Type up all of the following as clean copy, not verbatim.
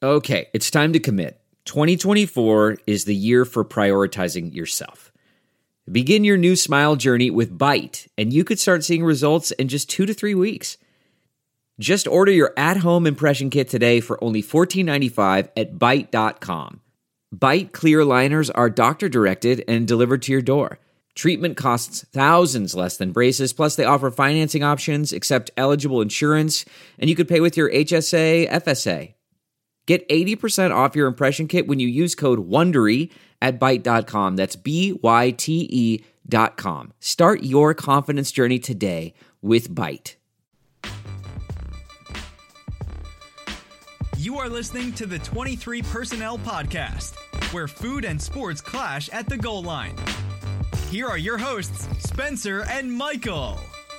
Okay, it's time to commit. 2024 is the year for prioritizing yourself. Begin your new smile journey with Byte, and you could start seeing results in just 2 to 3 weeks. Just order your at-home impression kit today for only $14.95 at Byte.com. Byte clear liners are doctor-directed and delivered to your door. Treatment costs thousands less than braces, plus they offer financing options, accept eligible insurance, and you could pay with your HSA, FSA. Get 80% off your impression kit when you use code WONDERY at Byte.com. That's BYTE.com. Start your confidence journey today with Byte. You are listening to the 23 Personnel Podcast, where food and sports clash at the goal line. Here are your hosts, Spencer and Michael.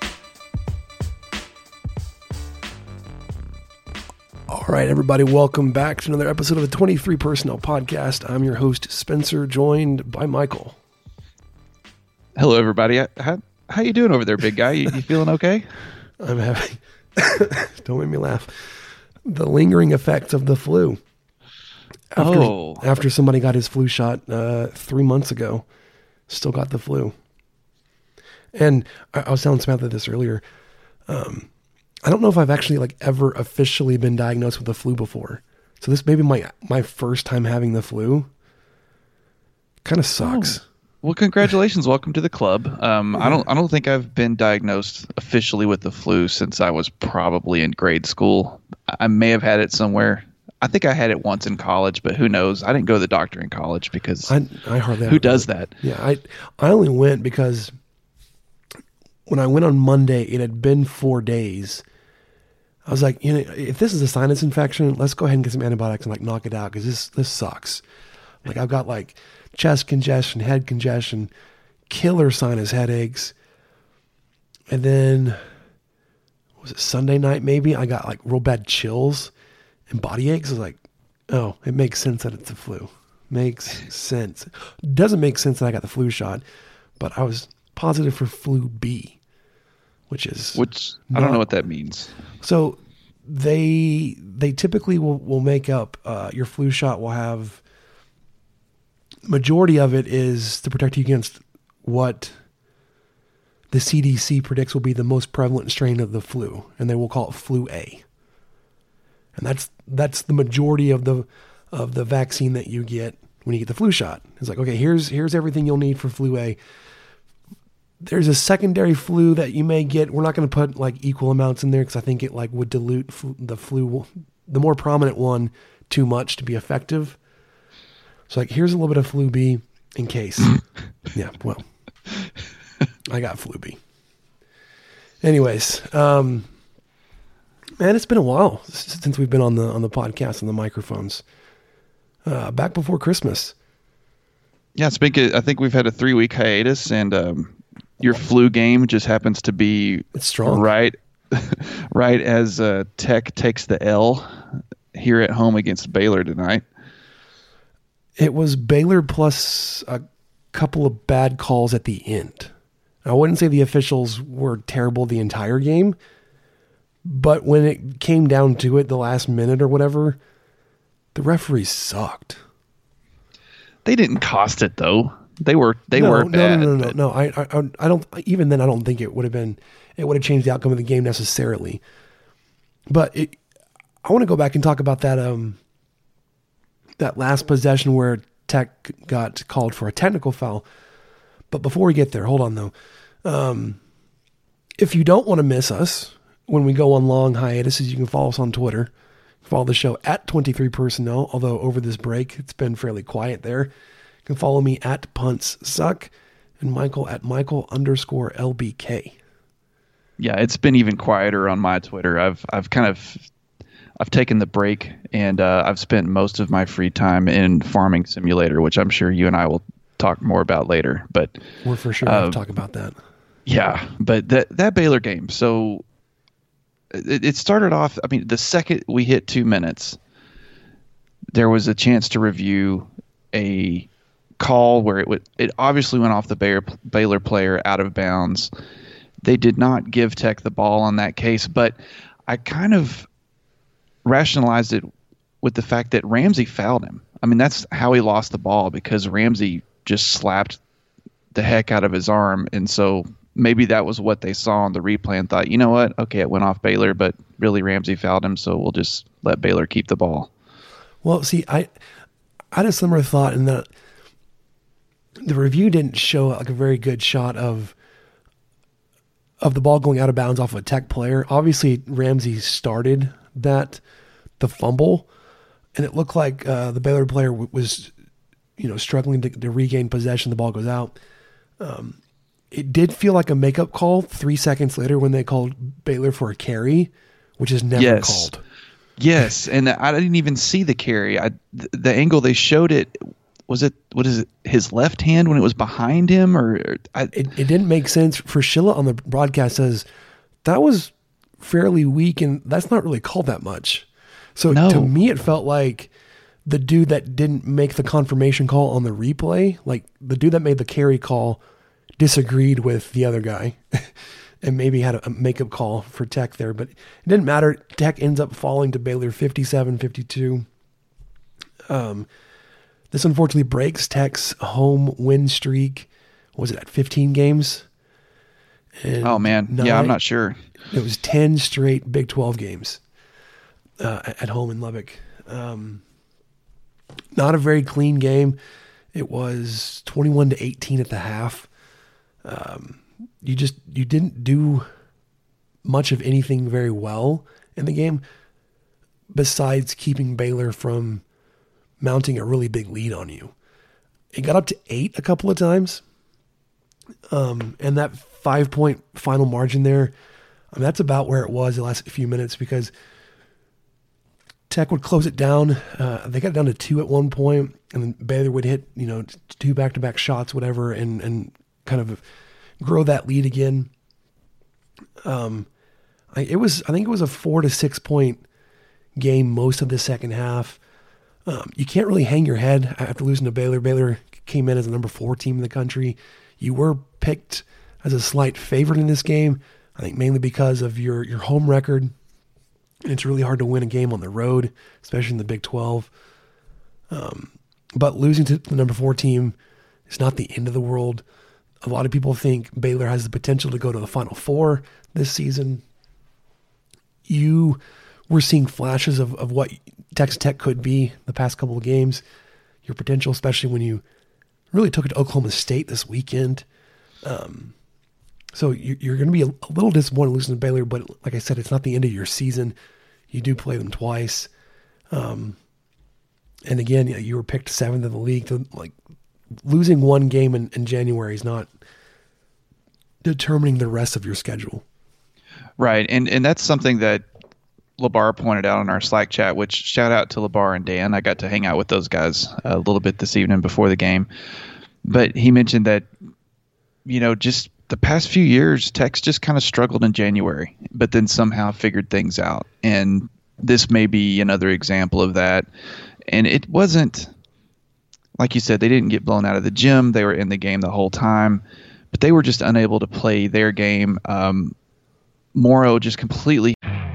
All right, everybody, welcome back to another episode of the 23 Personnel Podcast. I'm your host, Spencer, joined by Michael. Hello, everybody. How you doing over there, big guy? You feeling okay? I'm having, don't make me laugh, the lingering effects of the flu. After somebody got his flu shot 3 months ago, still got the flu. And I was telling Samantha this earlier. I don't know if I've actually ever officially been diagnosed with the flu before. So this may be my first time having the flu. Kind of sucks. Oh. Well, congratulations. Welcome to the club. I don't think I've been diagnosed officially with the flu since I was probably in grade school. I may have had it somewhere. I think I had it once in college, but who knows? I didn't go to the doctor in college because I hardly who does that? Yeah, I only went because when I went on Monday, it had been 4 days. I was like, if this is a sinus infection, let's go ahead and get some antibiotics and knock it out because this sucks. I've got chest congestion, head congestion, killer sinus headaches. And then, was it Sunday night maybe? I got real bad chills and body aches. I was like, oh, it makes sense that it's the flu. Makes sense. Doesn't make sense that I got the flu shot, but I was positive for flu B, which I don't know what that means. So they typically will make up your flu shot will have majority of it is to protect you against what the CDC predicts will be the most prevalent strain of the flu, and they will call it flu A. And that's the majority of the vaccine that you get when you get the flu shot. It's okay, here's everything you'll need for flu A. There's a secondary flu that you may get. We're not going to put equal amounts in there because I think it would dilute the flu, the more prominent one, too much to be effective. So here's a little bit of flu B in case. Yeah, well, I got flu B. Anyways, man, it's been a while since we've been on the podcast and the microphones. Back before Christmas. Yeah, I think we've had a 3-week hiatus, and your flu game just happens to be it's strong. right as Tech takes the L here at home against Baylor tonight. It was Baylor plus a couple of bad calls at the end. I wouldn't say the officials were terrible the entire game, but when it came down to it, the last minute or whatever, the referees sucked. They didn't cost it though. They were bad. No. I don't. Even then, I don't think it would have changed the outcome of the game necessarily. But I want to go back and talk about that last possession where Tech got called for a technical foul. But before we get there, hold on though. If you don't want to miss us when we go on long hiatuses, you can follow us on Twitter. Follow the show at 23 Personnel. Although over this break, it's been fairly quiet there. You can follow me at Punts Suck and Michael at Michael_LBK. Yeah, it's been even quieter on my Twitter. I've taken the break and I've spent most of my free time in Farming Simulator, which I'm sure you and I will talk more about later. But we're for sure going to talk about that. Yeah, but that Baylor game. So it started off. I mean, the second we hit 2 minutes, there was a chance to review a call where it obviously went off the Baylor player out of bounds. They did not give Tech the ball on that case, but I kind of rationalized it with the fact that Ramsey fouled him. I mean, that's how he lost the ball, because Ramsey just slapped the heck out of his arm. And so maybe that was what they saw on the replay and thought, you know what? Okay, it went off Baylor, but really Ramsey fouled him, so we'll just let Baylor keep the ball. Well, see, I had a similar thought in that the review didn't show like a very good shot of the ball going out of bounds off of a Tech player. Obviously, Ramsey started the fumble, and it looked like the Baylor player was, struggling to regain possession. The ball goes out. It did feel like a makeup call 3 seconds later when they called Baylor for a carry, which is never called. Yes, and I didn't even see the carry. The angle they showed it, what is it, his left hand when it was behind him? It didn't make sense. Fraschilla on the broadcast says that was fairly weak, and that's not really called that much. So to me, it felt like the dude that didn't make the confirmation call on the replay, like the dude that made the carry call, disagreed with the other guy and maybe had a makeup call for Tech there, but it didn't matter. Tech ends up falling to Baylor 57-52. This unfortunately breaks Tech's home win streak. What was it, at 15 games? And oh man. Yeah, I'm not sure. It was 10 straight Big 12 games at home in Lubbock. Not a very clean game. It was 21-18 at the half. You didn't do much of anything very well in the game besides keeping Baylor from mounting a really big lead on you. It got up to 8 a couple of times. And that 5-point final margin there, that's about where it was the last few minutes, because Tech would close it down. They got it down to 2 at one point, and then Baylor would hit, 2 back-to-back shots, whatever, and kind of grow that lead again. I think it was a 4 to 6 point game most of the second half. You can't really hang your head after losing to Baylor. Baylor came in as the number 4 team in the country. You were picked as a slight favorite in this game, I think mainly because of your home record. And it's really hard to win a game on the road, especially in the Big 12. But losing to the number 4 team is not the end of the world. A lot of people think Baylor has the potential to go to the Final Four this season. You were seeing flashes of what Texas Tech could be the past couple of games. Your potential, especially when you really took it to Oklahoma State this weekend. So you're going to be a little disappointed losing to Baylor, but like I said, it's not the end of your season. You do play them twice. And again, you were picked 7th in the league. So, losing one game in January is not determining the rest of your schedule. Right. And that's something that LeBar pointed out in our Slack chat, which shout out to LeBar and Dan. I got to hang out with those guys a little bit this evening before the game. But he mentioned that, just the past few years, Tech's just kind of struggled in January, but then somehow figured things out. And this may be another example of that. And it wasn't, like you said, they didn't get blown out of the gym. They were in the game the whole time, but they were just unable to play their game. Morrow just completely.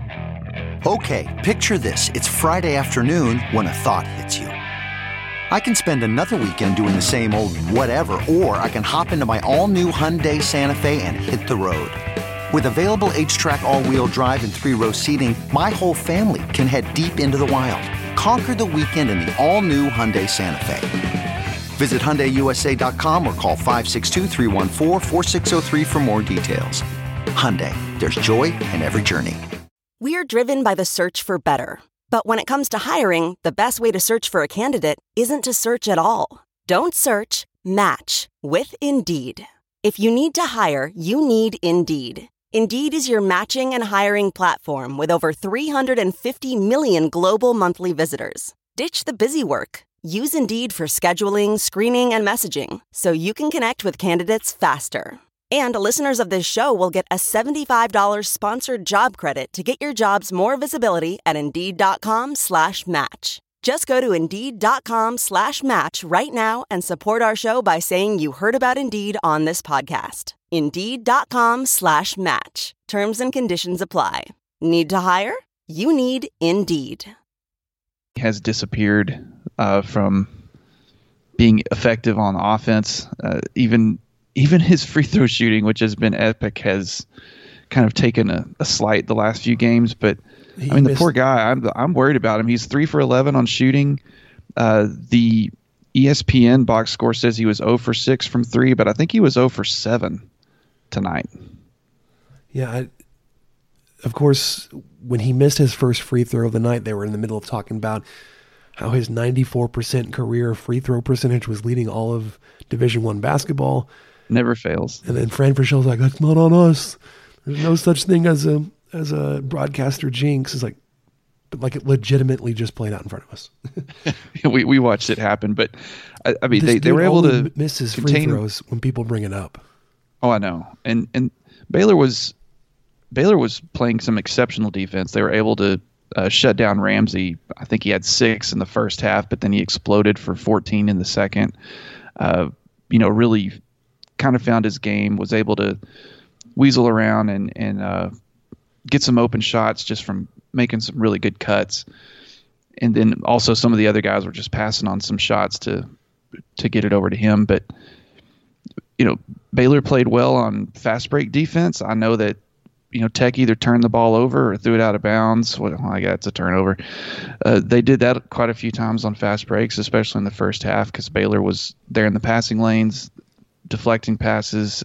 Okay, picture this. It's Friday afternoon when a thought hits you. I can spend another weekend doing the same old whatever, or I can hop into my all-new Hyundai Santa Fe and hit the road. With available H-Track all-wheel drive and 3-row seating, my whole family can head deep into the wild. Conquer the weekend in the all-new Hyundai Santa Fe. Visit HyundaiUSA.com or call 562-314-4603 for more details. Hyundai, there's joy in every journey. We're driven by the search for better. But when it comes to hiring, the best way to search for a candidate isn't to search at all. Don't search, match with Indeed. If you need to hire, you need Indeed. Indeed is your matching and hiring platform with over 350 million global monthly visitors. Ditch the busy work. Use Indeed for scheduling, screening, and messaging so you can connect with candidates faster. And listeners of this show will get a $75 sponsored job credit to get your jobs more visibility at Indeed.com/match. Just go to Indeed.com/match right now and support our show by saying you heard about Indeed on this podcast. Indeed.com/match. Terms and conditions apply. Need to hire? You need Indeed. has disappeared from being effective on offense. Even his free throw shooting, which has been epic, has kind of taken a slight the last few games. But the poor guy, I'm worried about him. He's 3 for 11 on shooting. The ESPN box score says he was 0 for 6 from 3, but I think he was 0 for 7 tonight. Yeah, of course, when he missed his first free throw of the night, they were in the middle of talking about how his 94% career free throw percentage was leading all of Division I basketball. Never fails. And then Fran Frischel's like, that's not on us. There's no such thing as a broadcaster jinx. It's like, but like it legitimately just played out in front of us. we watched it happen, but I mean, This they were dude able only to misses free contain throws when people bring it up. Oh, I know. And Baylor was playing some exceptional defense. They were able to shut down Ramsey. I think he had 6 in the first half, but then he exploded for 14 in the second. Really kind of found his game, was able to weasel around and get some open shots just from making some really good cuts. And then also some of the other guys were just passing on some shots to get it over to him. But, Baylor played well on fast break defense. I know that, Tech either turned the ball over or threw it out of bounds. Well, I guess it's a turnover. They did that quite a few times on fast breaks, especially in the first half, because Baylor was there in the passing lanes, deflecting passes.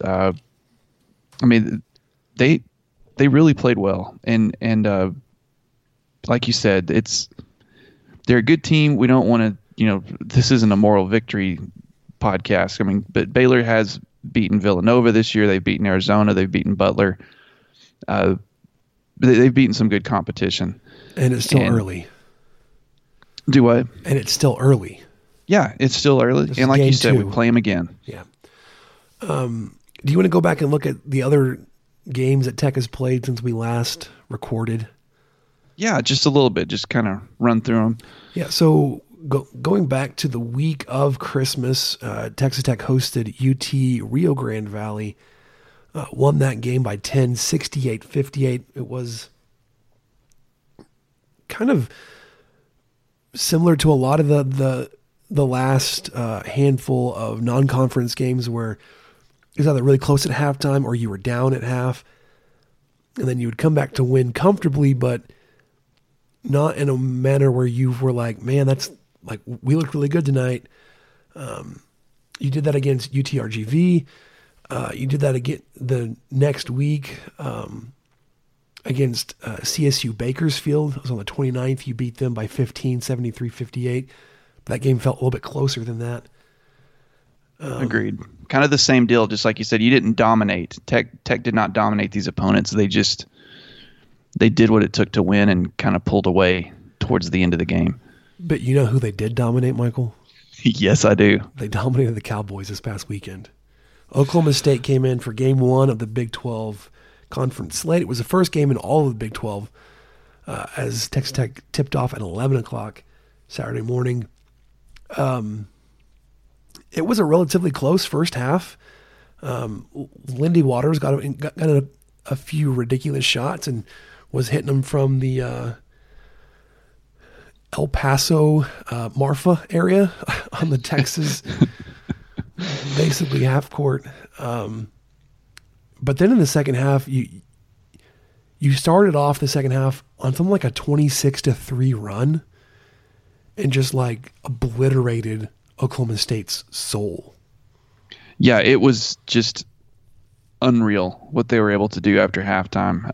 They really played well. And like you said, they're a good team. We don't want to, this isn't a moral victory podcast. But Baylor has beaten Villanova this year. They've beaten Arizona. They've beaten Butler. They've beaten some good competition. And it's still early. Do what? And it's still early. Yeah, it's still early. And like you said, 2. We play them again. Yeah. Do you want to go back and look at the other games that Tech has played since we last recorded? Yeah, just a little bit. Just kind of run through them. Yeah, so going back to the week of Christmas, Texas Tech hosted UT Rio Grande Valley, won that game by 10, 68-58. It was kind of similar to a lot of the last handful of non-conference games where it was either really close at halftime or you were down at half, and then you would come back to win comfortably, but not in a manner where you were like, man, that's like, we looked really good tonight. You did that against UTRGV. You did that again the next week against CSU Bakersfield. It was on the 29th. You beat them by 15, 73-58. That game felt a little bit closer than that. Agreed. Kind of the same deal, just like you said. You didn't dominate. Tech did not dominate these opponents. They did what it took to win and kind of pulled away towards the end of the game. But you know who they did dominate, Michael? Yes, I do. They dominated the Cowboys this past weekend. Oklahoma State came in for game 1 of the Big 12 conference slate. It was the first game in all of the Big 12 as Texas Tech tipped off at 11 o'clock Saturday morning. It was a relatively close first half. Lindy Waters got a few ridiculous shots and was hitting them from the El Paso, Marfa area on the Texas, basically half court. But then in the second half, you started off the second half on something like a 26-3 run and just like obliterated Oklahoma State's soul. Yeah, it was just unreal what they were able to do after halftime.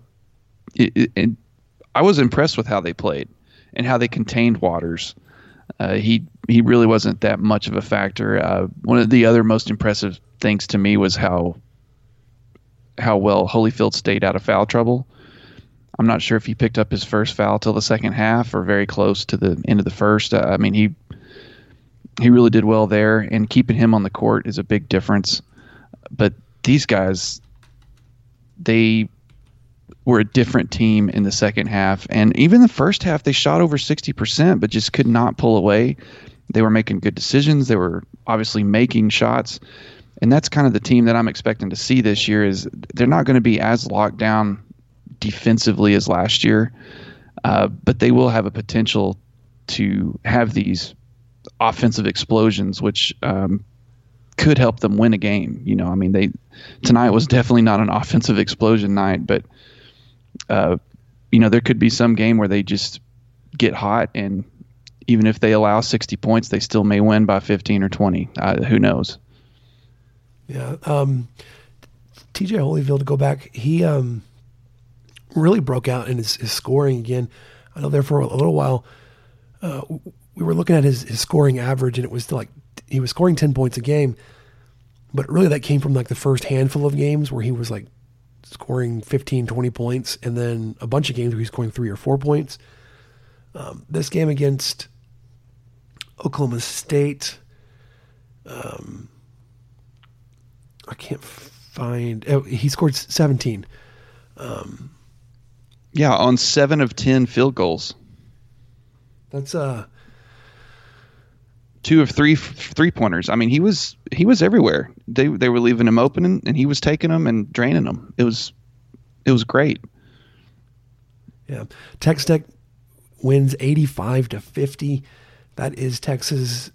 I was impressed with how they played and how they contained Waters. He really wasn't that much of a factor. One of the other most impressive things to me was how well Holyfield stayed out of foul trouble. I'm not sure if he picked up his first foul till the second half or very close to the end of the first. He really did well there, and keeping him on the court is a big difference. But these guys, they were a different team in the second half. And even the first half, they shot over 60%, but just could not pull away. They were making good decisions. They were obviously making shots. And that's kind of the team that I'm expecting to see this year. Is they're not going to be as locked down defensively as last year, but they will have a potential to have these offensive explosions, which could help them win a game. You know, I mean, tonight was definitely not an offensive explosion night, but you know, there could be some game where they just get hot, and even if they allow 60 points, they still may win by 15 or 20. Who knows? Yeah. TJ Holyfield, to go back, he really broke out in his scoring again. I know there for a little while, we were looking at his scoring average, and it was like he was scoring 10 points a game, but really that came from like the first handful of games where he was like scoring 15, 20 points, and then a bunch of games where he's scoring 3 or 4 points. This game against Oklahoma State, I can't find. He scored 17. Yeah, on 7 of 10 field goals. That's 2 of 3 3-pointers. I mean, he was everywhere. They were leaving him open, and he was taking them and draining them. It was great. Yeah, Texas Tech wins 85-50. That is Tech's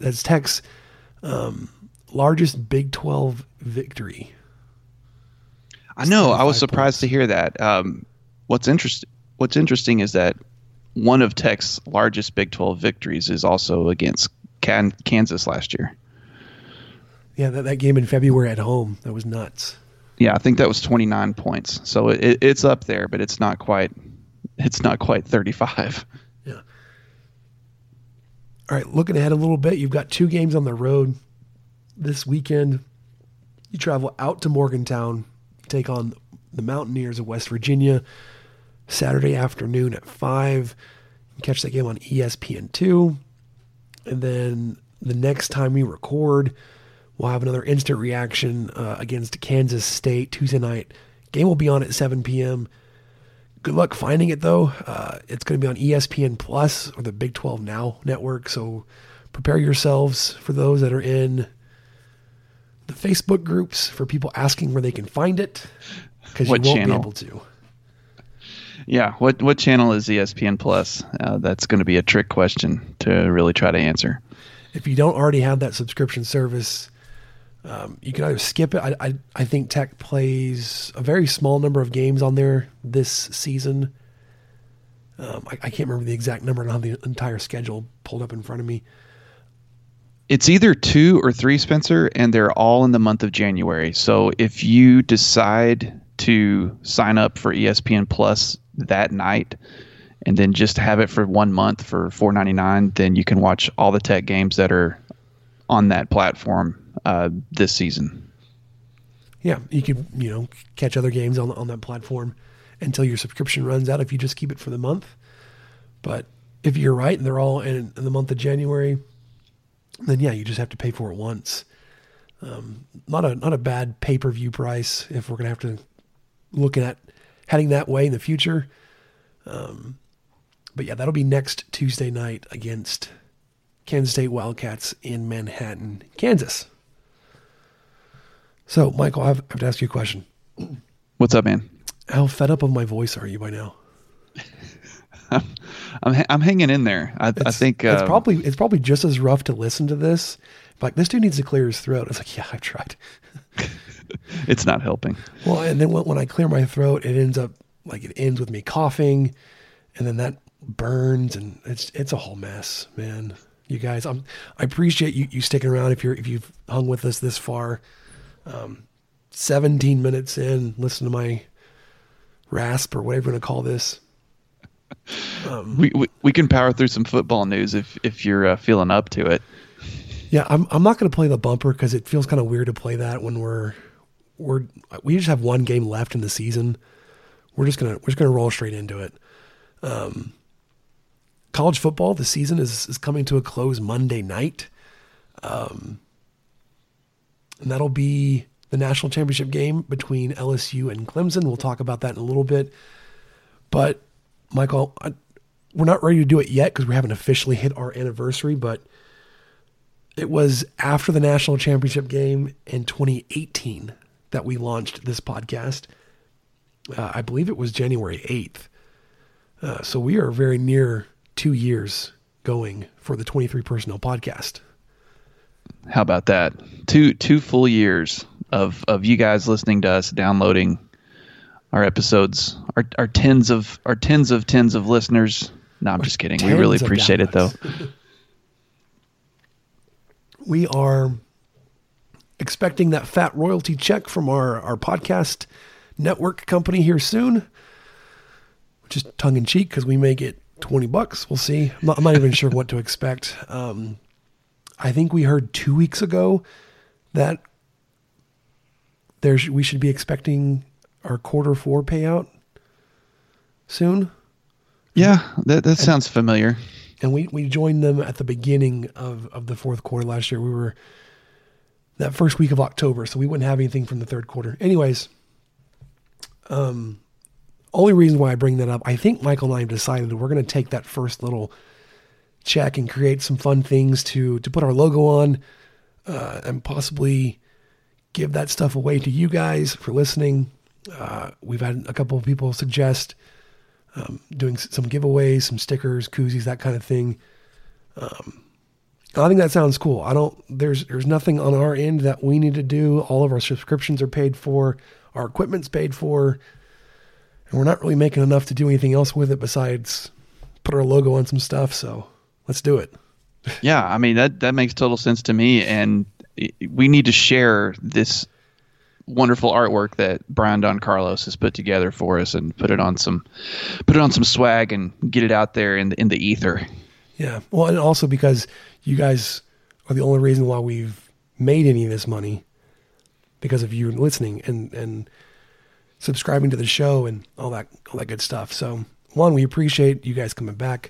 largest Big 12 victory. I know. I was surprised to hear that. What's interesting is that one of Tech's largest Big 12 victories is also against Kansas last year. Yeah, that game in February at home, that was nuts. Yeah, I think that was 29 points. So it's up there, but it's not quite 35. Yeah. All right, looking ahead a little bit, you've got 2 games on the road this weekend. You travel out to Morgantown, take on the Mountaineers of West Virginia, Saturday afternoon at 5. You catch that game on ESPN2. And then the next time we record, we'll have another instant reaction against Kansas State Tuesday night. Game will be on at 7 p.m. Good luck finding it, though. It's going to be on ESPN Plus or the Big 12 Now network, so prepare yourselves for those that are in the Facebook groups for people asking where they can find it, because you won't be able to. Yeah, what channel is ESPN Plus? That's going to be a trick question to really try to answer. If you don't already have that subscription service, you can either skip it. I think Tech plays a very small number of games on there this season. I can't remember the exact number. I don't have the entire schedule pulled up in front of me. It's either 2 or 3, Spencer, and they're all in the month of January. So if you decide to sign up for ESPN Plus that night and then just have it for 1 month for $4.99, then you can watch all the Tech games that are on that platform this season. Yeah, you can catch other games on that platform until your subscription runs out if you just keep it for the month. But if you're right and they're all in the month of January, then yeah, you just have to pay for it once. Not a bad pay-per-view price if we're going to have to look at heading that way in the future. But yeah, that'll be next Tuesday night against Kansas State Wildcats in Manhattan, Kansas. So, Michael, I have to ask you a question. What's up, man? How fed up of my voice are you by now? I'm hanging in there. I think it's probably just as rough to listen to this. Like, this dude needs to clear his throat. It's like, yeah, I've tried. It's not helping. Well, and then when I clear my throat, it ends with me coughing, and then that burns, and it's a whole mess, man. You guys, I appreciate you sticking around if you've hung with us this far. 17 minutes in, listen to my rasp or whatever you want to call this. We can power through some football news if you're feeling up to it. Yeah, I'm not going to play the bumper because it feels kind of weird to play that when we just have one game left in the season. We're just gonna roll straight into it. College football, the season is coming to a close Monday night. And that'll be the national championship game between LSU and Clemson. We'll talk about that in a little bit. But, Michael, we're not ready to do it yet because we haven't officially hit our anniversary, but it was after the national championship game in 2018 that we launched this podcast. I believe it was January 8th. So we are very near 2 years going for the 23 Personnel podcast. How about that? Two full years of you guys listening to us, downloading our episodes, our tens of listeners. No, I'm just kidding. We really appreciate it, though. We are expecting that fat royalty check from our podcast network company here soon, which is tongue in cheek because we may get $20. We'll see. I'm not even sure what to expect. I think we heard 2 weeks ago that we should be expecting our Q4 payout soon. Yeah, that sounds familiar. And we joined them at the beginning of the fourth quarter last year. We were that first week of October, so we wouldn't have anything from the third quarter. Anyways, only reason why I bring that up, I think Michael and I have decided that we're going to take that first little check and create some fun things to put our logo on, and possibly give that stuff away to you guys for listening. We've had a couple of people suggest doing some giveaways, some stickers, koozies, that kind of thing. I think that sounds cool. There's nothing on our end that we need to do. All of our subscriptions are paid for. Our equipment's paid for. And we're not really making enough to do anything else with it besides put our logo on some stuff. So let's do it. Yeah. I mean, that makes total sense to me. And we need to share this wonderful artwork that Brian Don Carlos has put together for us and put it on some swag and get it out there in the ether. Yeah. Well, and also because you guys are the only reason why we've made any of this money, because of you listening and subscribing to the show and all that good stuff. So one, we appreciate you guys coming back,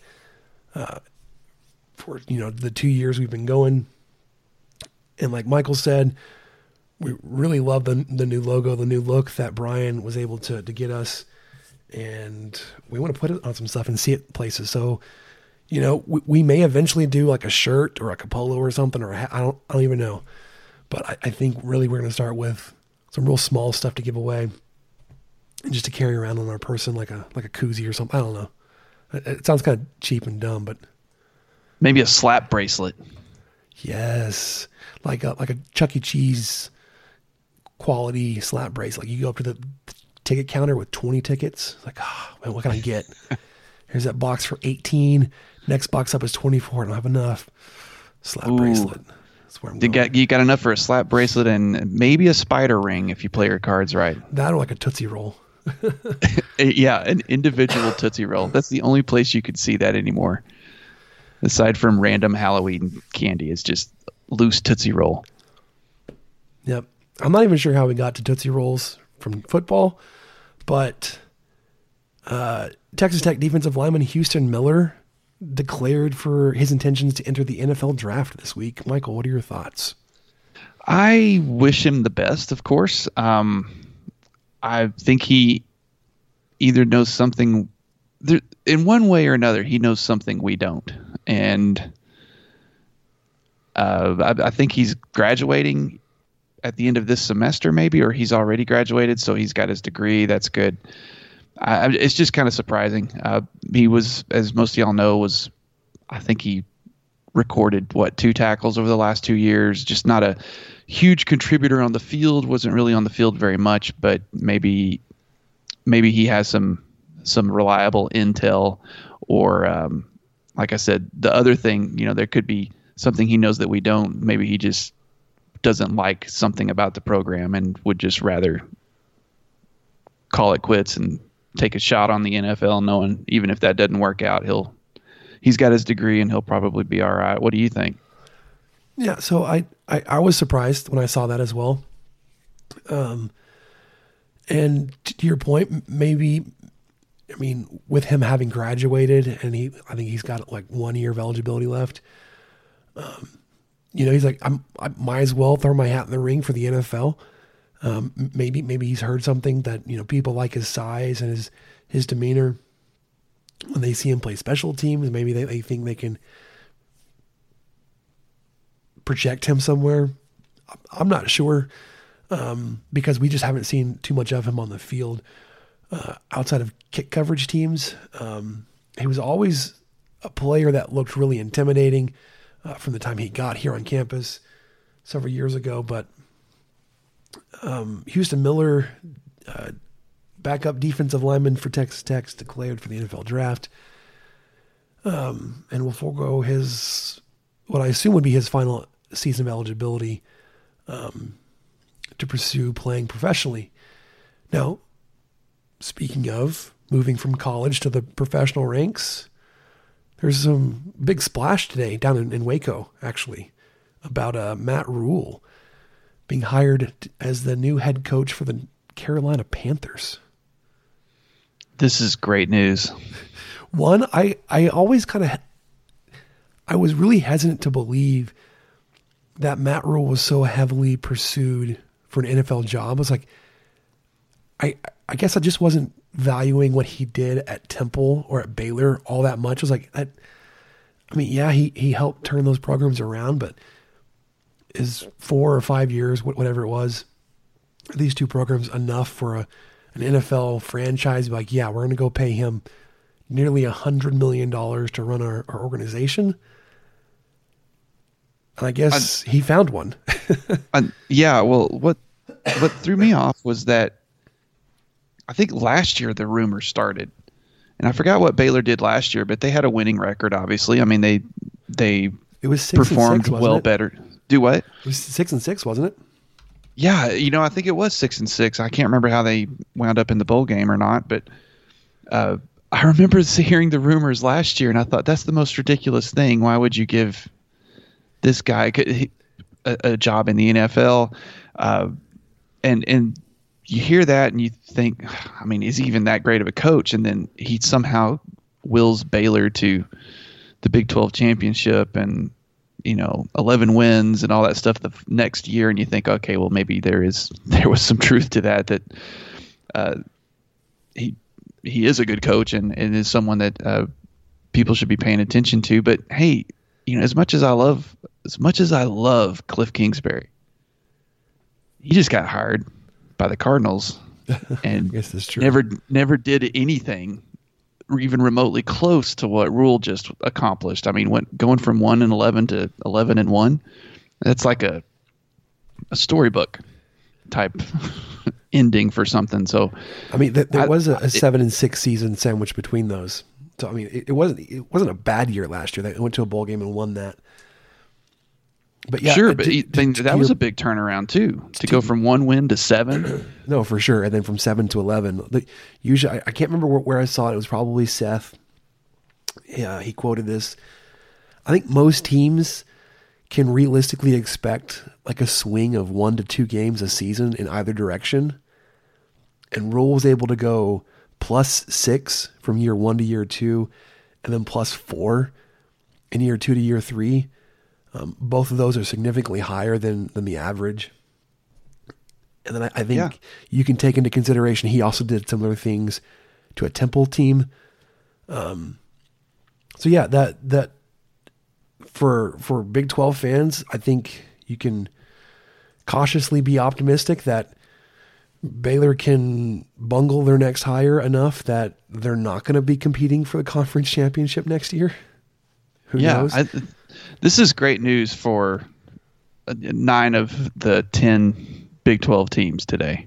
for, the 2 years we've been going. And like Michael said, we really love the new logo, the new look that Brian was able to get us. And we want to put it on some stuff and see it places. So, we may eventually do like a shirt or like a polo or something, or a hat. I don't even know. But I think really we're going to start with some real small stuff to give away and just to carry around on our person, like a koozie or something. I don't know. It sounds kind of cheap and dumb, but maybe a slap bracelet. Yes. Like a Chuck E. Cheese quality slap bracelet. Like you go up to the ticket counter with 20 tickets. Like, man, what can I get? Here's that box for 18. Next box up is 24. I don't have enough. Slap bracelet. That's where I'm going. You got enough for a slap bracelet and maybe a spider ring if you play your cards right. That or like a Tootsie Roll. Yeah, an individual Tootsie Roll. That's the only place you could see that anymore. Aside from random Halloween candy, it's just loose Tootsie Roll. Yep. I'm not even sure how we got to Tootsie Rolls from football, but Texas Tech defensive lineman Houston Miller declared for his intentions to enter the NFL draft this week. Michael, what are your thoughts? I wish him the best, of course. I think he either knows something in one way or another. He knows something we don't. And I think he's graduating at the end of this semester, maybe, or he's already graduated. So he's got his degree. That's good. It's just kind of surprising. He was, as most of y'all know, I think he recorded 2 tackles over the last 2 years. Just not a huge contributor on the field. Wasn't really on the field very much, but maybe he has some reliable intel, or like I said, the other thing, there could be something he knows that we don't. Maybe he just doesn't like something about the program and would just rather call it quits and take a shot on the NFL, knowing even if that doesn't work out, he's got his degree and he'll probably be all right. What do you think? Yeah, so I was surprised when I saw that as well. And to your point, maybe, with him having graduated and I think he's got like 1 year of eligibility left. He's like, I might as well throw my hat in the ring for the NFL. Maybe he's heard something that, people like his size and his demeanor. When they see him play special teams, maybe they think they can project him somewhere. I'm not sure, because we just haven't seen too much of him on the field outside of kick coverage teams. He was always a player that looked really intimidating from the time he got here on campus several years ago. But Houston Miller, backup defensive lineman for Texas Tech, declared for the NFL draft, and will forego what I assume would be his final season of eligibility to pursue playing professionally. Now, speaking of moving from college to the professional ranks, there's some big splash today down in Waco, actually, about Matt Rule being hired as the new head coach for the Carolina Panthers. This is great news. One, I always I was really hesitant to believe that Matt Rule was so heavily pursued for an NFL job. I was like, I guess I just wasn't valuing what he did at Temple or at Baylor all that much. I was like, he helped turn those programs around, but is 4 or 5 years, whatever it was, these two programs enough for an NFL franchise? Like, yeah, we're going to go pay him nearly $100 million to run our organization. And I guess he found one. Yeah. Well, what threw me off was that I think last year the rumors started, and I forgot what Baylor did last year, but they had a winning record. Obviously, I mean it was performed 6-6, well better. Do what? It was 6-6, wasn't it? Yeah, I think it was 6-6. I can't remember how they wound up in the bowl game or not, but I remember hearing the rumors last year, and I thought that's the most ridiculous thing. Why would you give this guy a job in the NFL? And you hear that and you think, I mean, is he even that great of a coach? And then he somehow wills Baylor to the Big 12 championship and 11 wins and all that stuff the next year, and you think, okay, well, maybe there was some truth to that he is a good coach and is someone that people should be paying attention to. But hey, as much as I love Cliff Kingsbury, he just got hired by the Cardinals and I guess that's true. never did anything even remotely close to what Rule just accomplished. I mean, going from 1-11 to 11-1, that's like a storybook type ending for something. So, I mean, there was a 7-6 season sandwich between those. So, I mean, it wasn't a bad year last year. They went to a bowl game and won that. But yeah, sure, but that was a big turnaround too, to go from 1 win to 7. No, for sure, and then from 7 to 11. Usually, I can't remember where I saw it. It was probably Seth. Yeah, he quoted this. I think most teams can realistically expect like a swing of 1 to 2 games a season in either direction, and Rule was able to go +6 from year 1 to year 2, and then +4 in year 2 to year 3. Both of those are significantly higher than the average. And then I think you can take into consideration he also did similar things to a Temple team. So yeah, that for Big 12 fans, I think you can cautiously be optimistic that Baylor can bungle their next hire enough that they're not going to be competing for the conference championship next year. Who knows? This is great news for 9 of the 10 Big 12 teams today.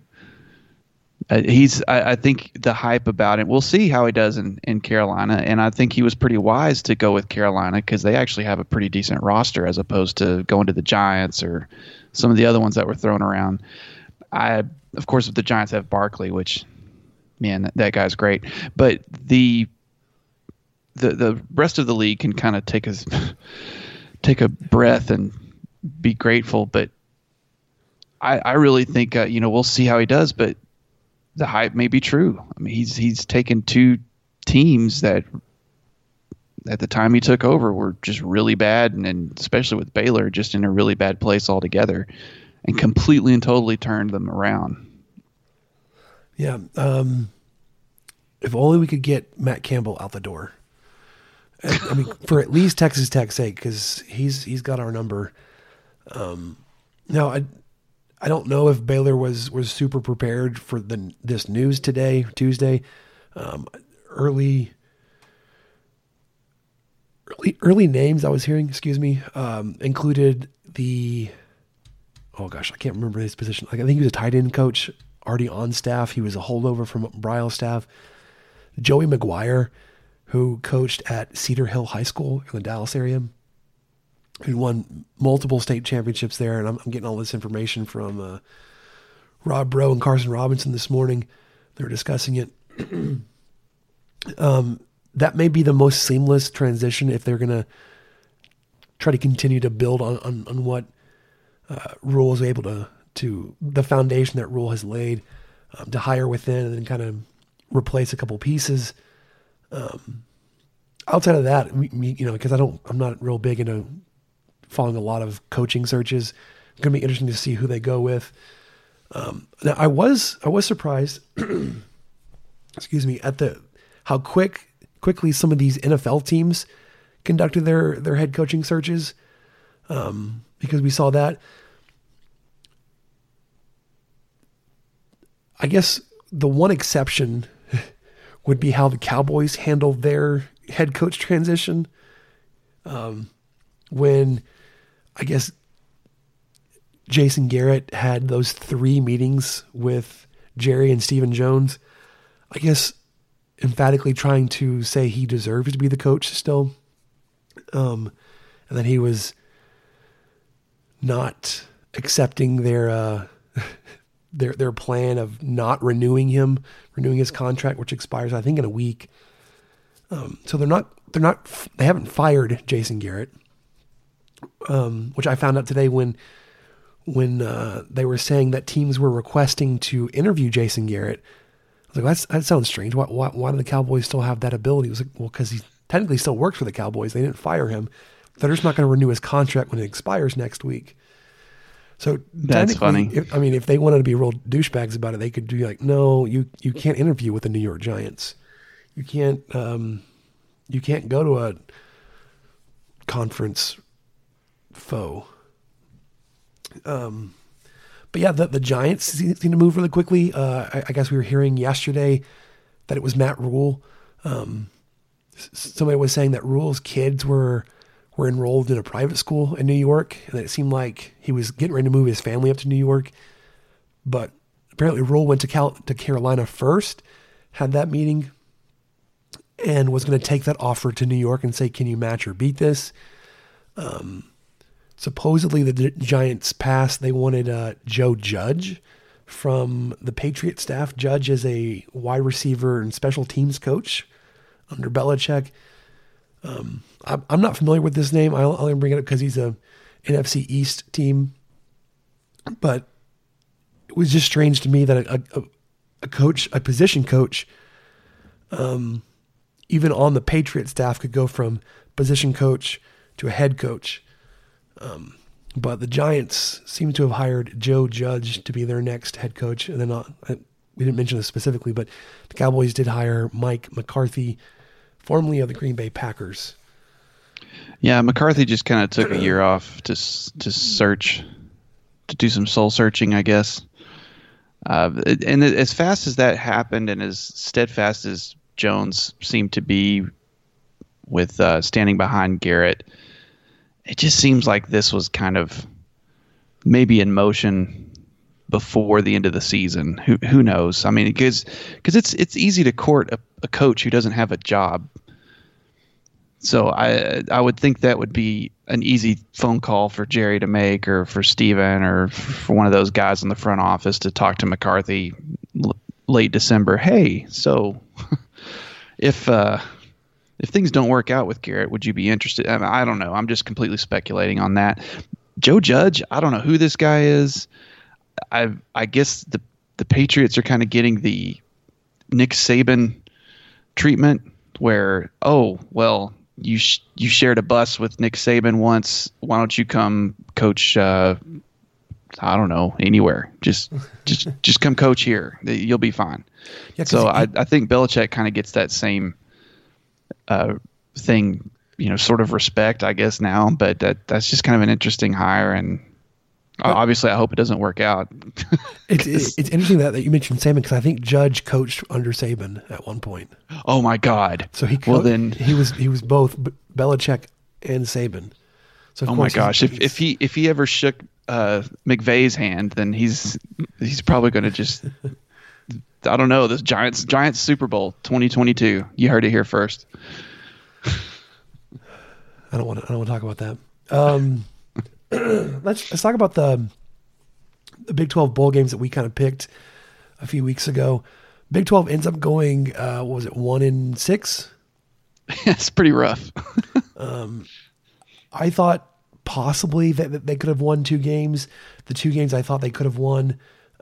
I think the hype about it, we'll see how he does in Carolina. And I think he was pretty wise to go with Carolina because they actually have a pretty decent roster as opposed to going to the Giants or some of the other ones that were thrown around. Of course, the Giants have Barkley, which, man, that guy's great. But the rest of the league can kind of take a breath and be grateful. But I really think we'll see how he does. But the hype may be true. I mean, he's taken 2 teams that at the time he took over were just really bad, and especially with Baylor, just in a really bad place altogether, and completely and totally turned them around. Yeah. If only we could get Matt Campbell out the door. I mean, for at least Texas Tech's sake, because he's got our number. Now, I don't know if Baylor was super prepared for this news today, Tuesday. Early early names I was hearing, included I can't remember his position. I think he was a tight end coach already on staff. He was a holdover from Bryle's staff. Joey McGuire, who coached at Cedar Hill High School in the Dallas area, who won multiple state championships there. And I'm getting all this information from Rob Bro and Carson Robinson this morning. They were discussing it. That may be the most seamless transition if they're going to try to continue to build on what Rule is able to the foundation that Rule has laid, to hire within and then kind of replace a couple pieces. Outside of that, because I'm not real big into following a lot of coaching searches. It's going to be interesting to see who they go with. Now I was surprised, at how quickly some of these NFL teams conducted their head coaching searches, because we saw that. I guess the one exception would be how the Cowboys handled their head coach transition. When I guess Jason Garrett had those 3 meetings with Jerry and Stephen Jones, I guess emphatically trying to say he deserves to be the coach still. And then he was not accepting their plan of not renewing his contract, which expires, I think, in a week. So they haven't fired Jason Garrett, which I found out today when they were saying that teams were requesting to interview Jason Garrett. I was like, that sounds strange. Why do the Cowboys still have that ability? It was like, well, because he technically still works for the Cowboys. They didn't fire him. They're just not going to renew his contract when it expires next week. So that's funny. If they wanted to be real douchebags about it, they could do like, no, you can't interview with the New York Giants. You can't go to a conference foe. But yeah, the Giants seem to move really quickly. I guess we were hearing yesterday that it was Matt Rule. Somebody was saying that Rule's kids were enrolled in a private school in New York, and it seemed like he was getting ready to move his family up to New York. But apparently Rule went to Carolina first, had that meeting, and was going to take that offer to New York and say, can you match or beat this? Supposedly the Giants passed. They wanted Joe Judge from the Patriot staff. Judge is a wide receiver and special teams coach under Belichick. I'm not familiar with this name. I'll only bring it up because he's a NFC East team. But it was just strange to me that a position coach, even on the Patriot staff, could go from position coach to a head coach. But the Giants seem to have hired Joe Judge to be their next head coach. And then we didn't mention this specifically, but the Cowboys did hire Mike McCarthy, formerly of the Green Bay Packers. Yeah, McCarthy just kind of took a year off to search, to do some soul searching, I guess. And as fast as that happened, and as steadfast as Jones seemed to be with standing behind Garrett, it just seems like this was kind of maybe in motion before the end of the season. Who knows? I mean, because it's easy to court a coach who doesn't have a job. So I would think that would be an easy phone call for Jerry to make, or for Steven, or for one of those guys in the front office to talk to McCarthy late December. Hey, so if things don't work out with Garrett, would you be interested? I don't know. I'm just completely speculating on that. Joe Judge, I don't know who this guy is. I guess the Patriots are kind of getting the Nick Saban treatment, where, oh, well, you shared a bus with Nick Saban once. Why don't you come coach? I don't know, anywhere. Just come coach here. You'll be fine. Yeah, so I think Belichick kind of gets that same thing, sort of respect, I guess, now. But that's just kind of an interesting hire, and Obviously, I hope it doesn't work out. It's interesting that you mentioned Saban, because I think Judge coached under Saban at one point. Oh my God! So he was both Belichick and Saban. So oh my gosh! If he ever shook McVay's hand, then he's probably going to just, I don't know, this Giants Super Bowl 2022. You heard it here first. I don't want to talk about that. Let's talk about the Big 12 bowl games that we kind of picked a few weeks ago. Big 12 ends up going, what was it, 1-6? It's pretty rough. I thought possibly that they could have won 2 games. The 2 games I thought they could have won.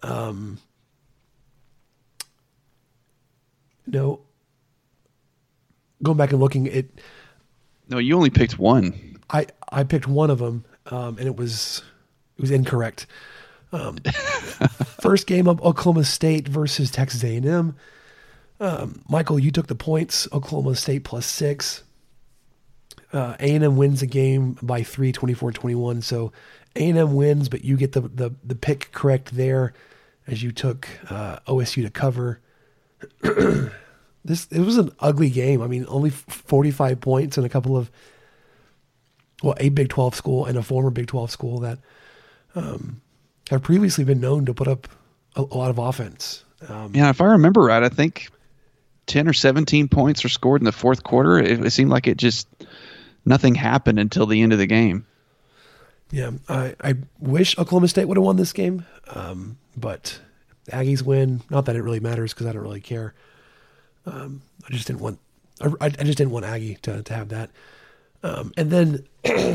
No. Going back and looking at. No, you only picked one. I picked one of them, and it was incorrect. First game up, Oklahoma State versus Texas A&M. Michael, you took the points. Oklahoma State +6. A&M wins the game by 3, 24-21. So A&M wins, but you get the pick correct there, as you took OSU to cover. It was an ugly game. I mean, only 45 points and a couple of, a Big 12 school and a former Big 12 school that have previously been known to put up a lot of offense. Yeah, if I remember right, I think 10 or 17 points were scored in the fourth quarter. It seemed like nothing happened until the end of the game. Yeah, I wish Oklahoma State would have won this game, but the Aggies win. Not that it really matters because I don't really care. I just didn't want Aggie to have that. And then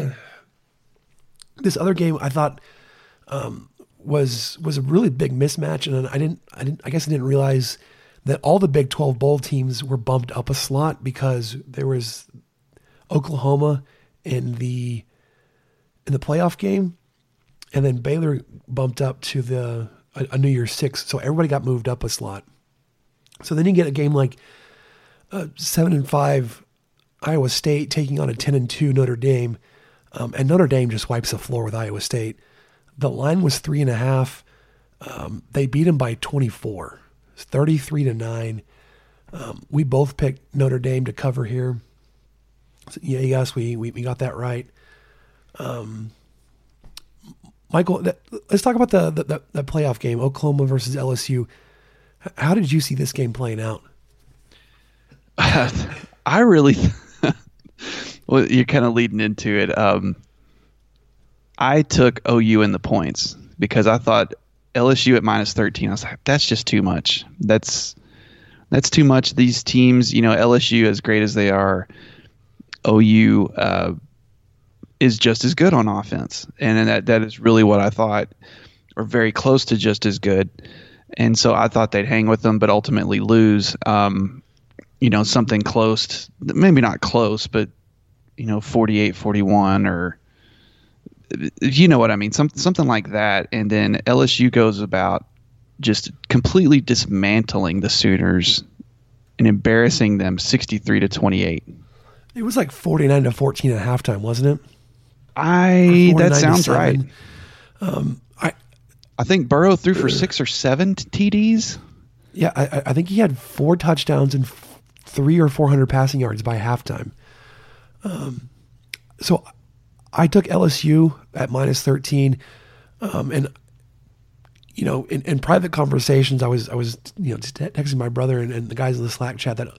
this other game I thought was a really big mismatch, and I guess I didn't realize that all the Big 12 bowl teams were bumped up a slot because there was Oklahoma in the playoff game, and then Baylor bumped up to a New Year's 6, so everybody got moved up a slot. So then you get a game like 7-5 Iowa State taking on a 10-2 Notre Dame, and Notre Dame just wipes the floor with Iowa State. The line was 3.5. They beat them by 24. It's 33-9. We both picked Notre Dame to cover here. So, yeah, yes, we got that right. Michael, let's talk about the playoff game, Oklahoma versus LSU. How did you see this game playing out? I really, well, you're kind of leading into it. I took OU in the points because I thought LSU at -13. I was like, that's just too much. That's too much. These teams, LSU, as great as they are, OU is just as good on offense, and that is really what I thought, or very close to just as good. And so I thought they'd hang with them, but ultimately lose. Something close, maybe not close, but 48-41, or you know what I mean, something like that. And then LSU goes about just completely dismantling the Sooners and embarrassing them 63-28. It was like 49-14 at halftime, wasn't it? That sounds right. I think Burrow threw for 6 or 7 TDs. Yeah, I think he had 4 touchdowns and 300 or 400 passing yards by halftime. So I took LSU at -13, and in private conversations, I was just texting my brother and the guys in the Slack chat that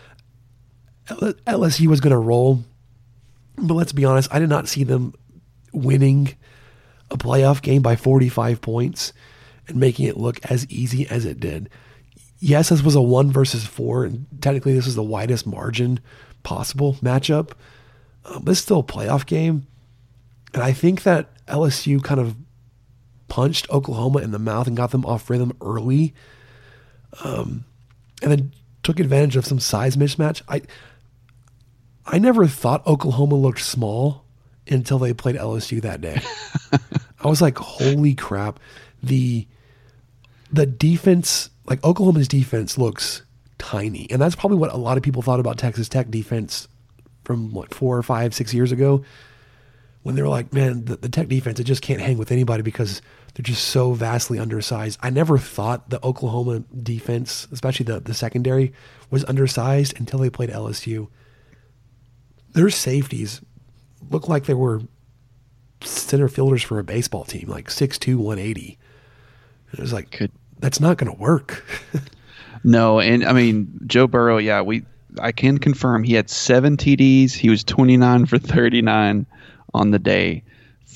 LSU was going to roll. But let's be honest, I did not see them winning a playoff game by 45 points and making it look as easy as it did. Yes, this was a 1 versus 4, and technically this is the widest margin possible matchup. But it's still a playoff game. And I think that LSU kind of punched Oklahoma in the mouth and got them off rhythm early, and then took advantage of some size mismatch. I never thought Oklahoma looked small until they played LSU that day. I was like, holy crap. The defense, like Oklahoma's defense, looks tiny. And that's probably what a lot of people thought about Texas Tech defense from 4 or 5, 6 years ago. when they were like, man, the Tech defense, it just can't hang with anybody because they're just so vastly undersized. I never thought the Oklahoma defense, especially the secondary, was undersized until they played LSU. Their safeties looked like they were center fielders for a baseball team, like 6'2", 180. It was like, that's not going to work. No, and I mean, Joe Burrow, I can confirm he had 7 TDs. He was 29 for 39 on the day,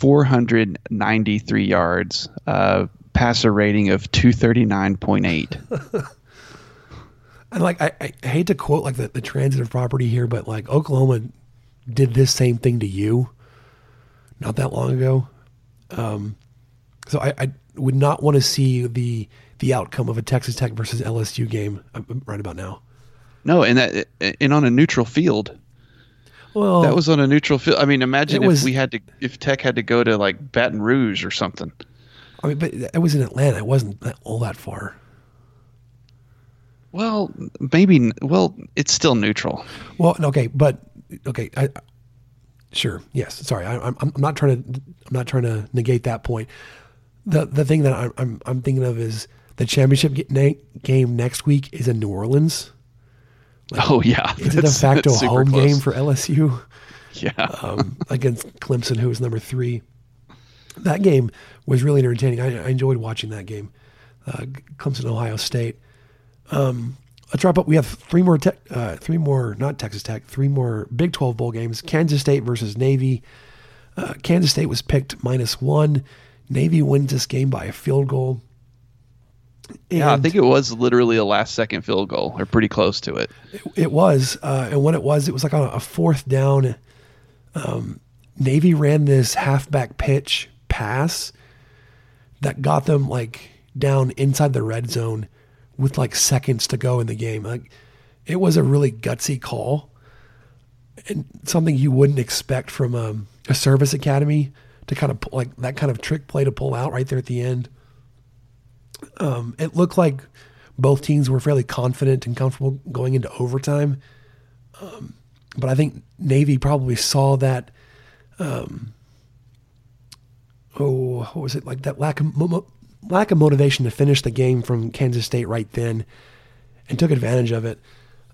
493 yards, passer rating of 239.8. And like, I hate to quote like the transitive property here, but like Oklahoma did this same thing to you not that long ago. So I would not want to see the outcome of a Texas Tech versus LSU game right about now. No, and on a neutral field. Well, that was on a neutral field. I mean, imagine if Tech had to go to like Baton Rouge or something. I mean, but it was in Atlanta. It wasn't all that far. Well, maybe. Well, it's still neutral. Well, okay. Sure. Yes. Sorry. I'm not trying to negate that point. The thing that I'm thinking of is the championship game next week is in New Orleans. Like, oh yeah, it's a de facto home game for LSU. Yeah, against Clemson, who was number 3. That game was really entertaining. I enjoyed watching that game. Clemson, Ohio State. Let's wrap up. We have 3 more not Texas Tech, 3 more Big 12 bowl games. Kansas State versus Navy. Kansas State was picked -1. Navy wins this game by a field goal. And yeah, I think it was literally a last-second field goal, or pretty close to it. It was, and when it was like on a 4th down. Navy ran this halfback pitch pass that got them like down inside the red zone with like seconds to go in the game. Like, it was a really gutsy call and something you wouldn't expect from a service academy to kind of like that kind of trick play to pull out right there at the end. It looked like both teams were fairly confident and comfortable going into overtime. But I think Navy probably saw that, what was it, like that lack of motivation to finish the game from Kansas State right then and took advantage of it.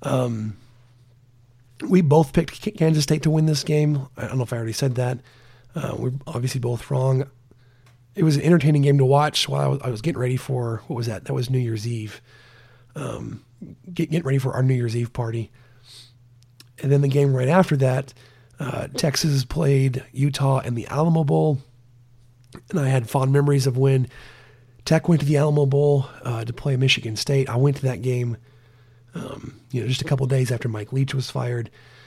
We both picked Kansas State to win this game. I don't know if I already said that. We're obviously both wrong. It was an entertaining game to watch while I was getting ready for, what was that? That was New Year's Eve. Getting ready for our New Year's Eve party. And then the game right after that, Texas played Utah in the Alamo Bowl. And I had fond memories of when Tech went to the Alamo Bowl to play Michigan State. I went to that game, just a couple of days after Mike Leach was fired.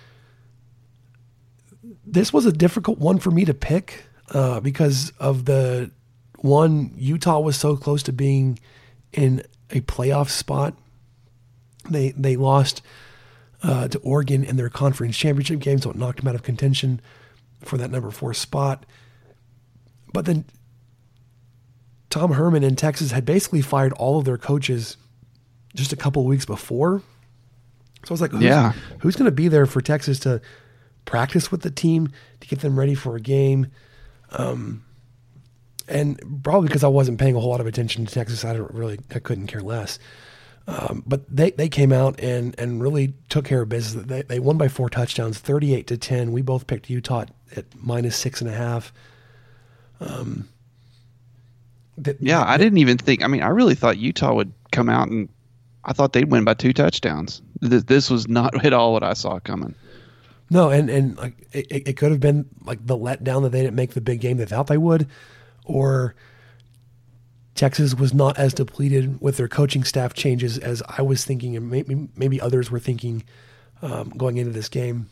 This was a difficult one for me to pick because of Utah was so close to being in a playoff spot. They lost to Oregon in their conference championship game, so it knocked them out of contention for that number 4 spot. But then Tom Herman in Texas had basically fired all of their coaches just a couple of weeks before. So I was like, who's going to be there for Texas to practice with the team, to get them ready for a game? And probably because I wasn't paying a whole lot of attention to Texas, I couldn't care less. But they came out and really took care of business. They won by 4 touchdowns, 38-10. We both picked Utah at -6.5. I didn't even think. I mean, I really thought Utah would come out and I thought they'd win by 2 touchdowns. This was not at all what I saw coming. No, and like it could have been like the letdown that they didn't make the big game they thought they would, or Texas was not as depleted with their coaching staff changes as I was thinking, and maybe others were thinking going into this game.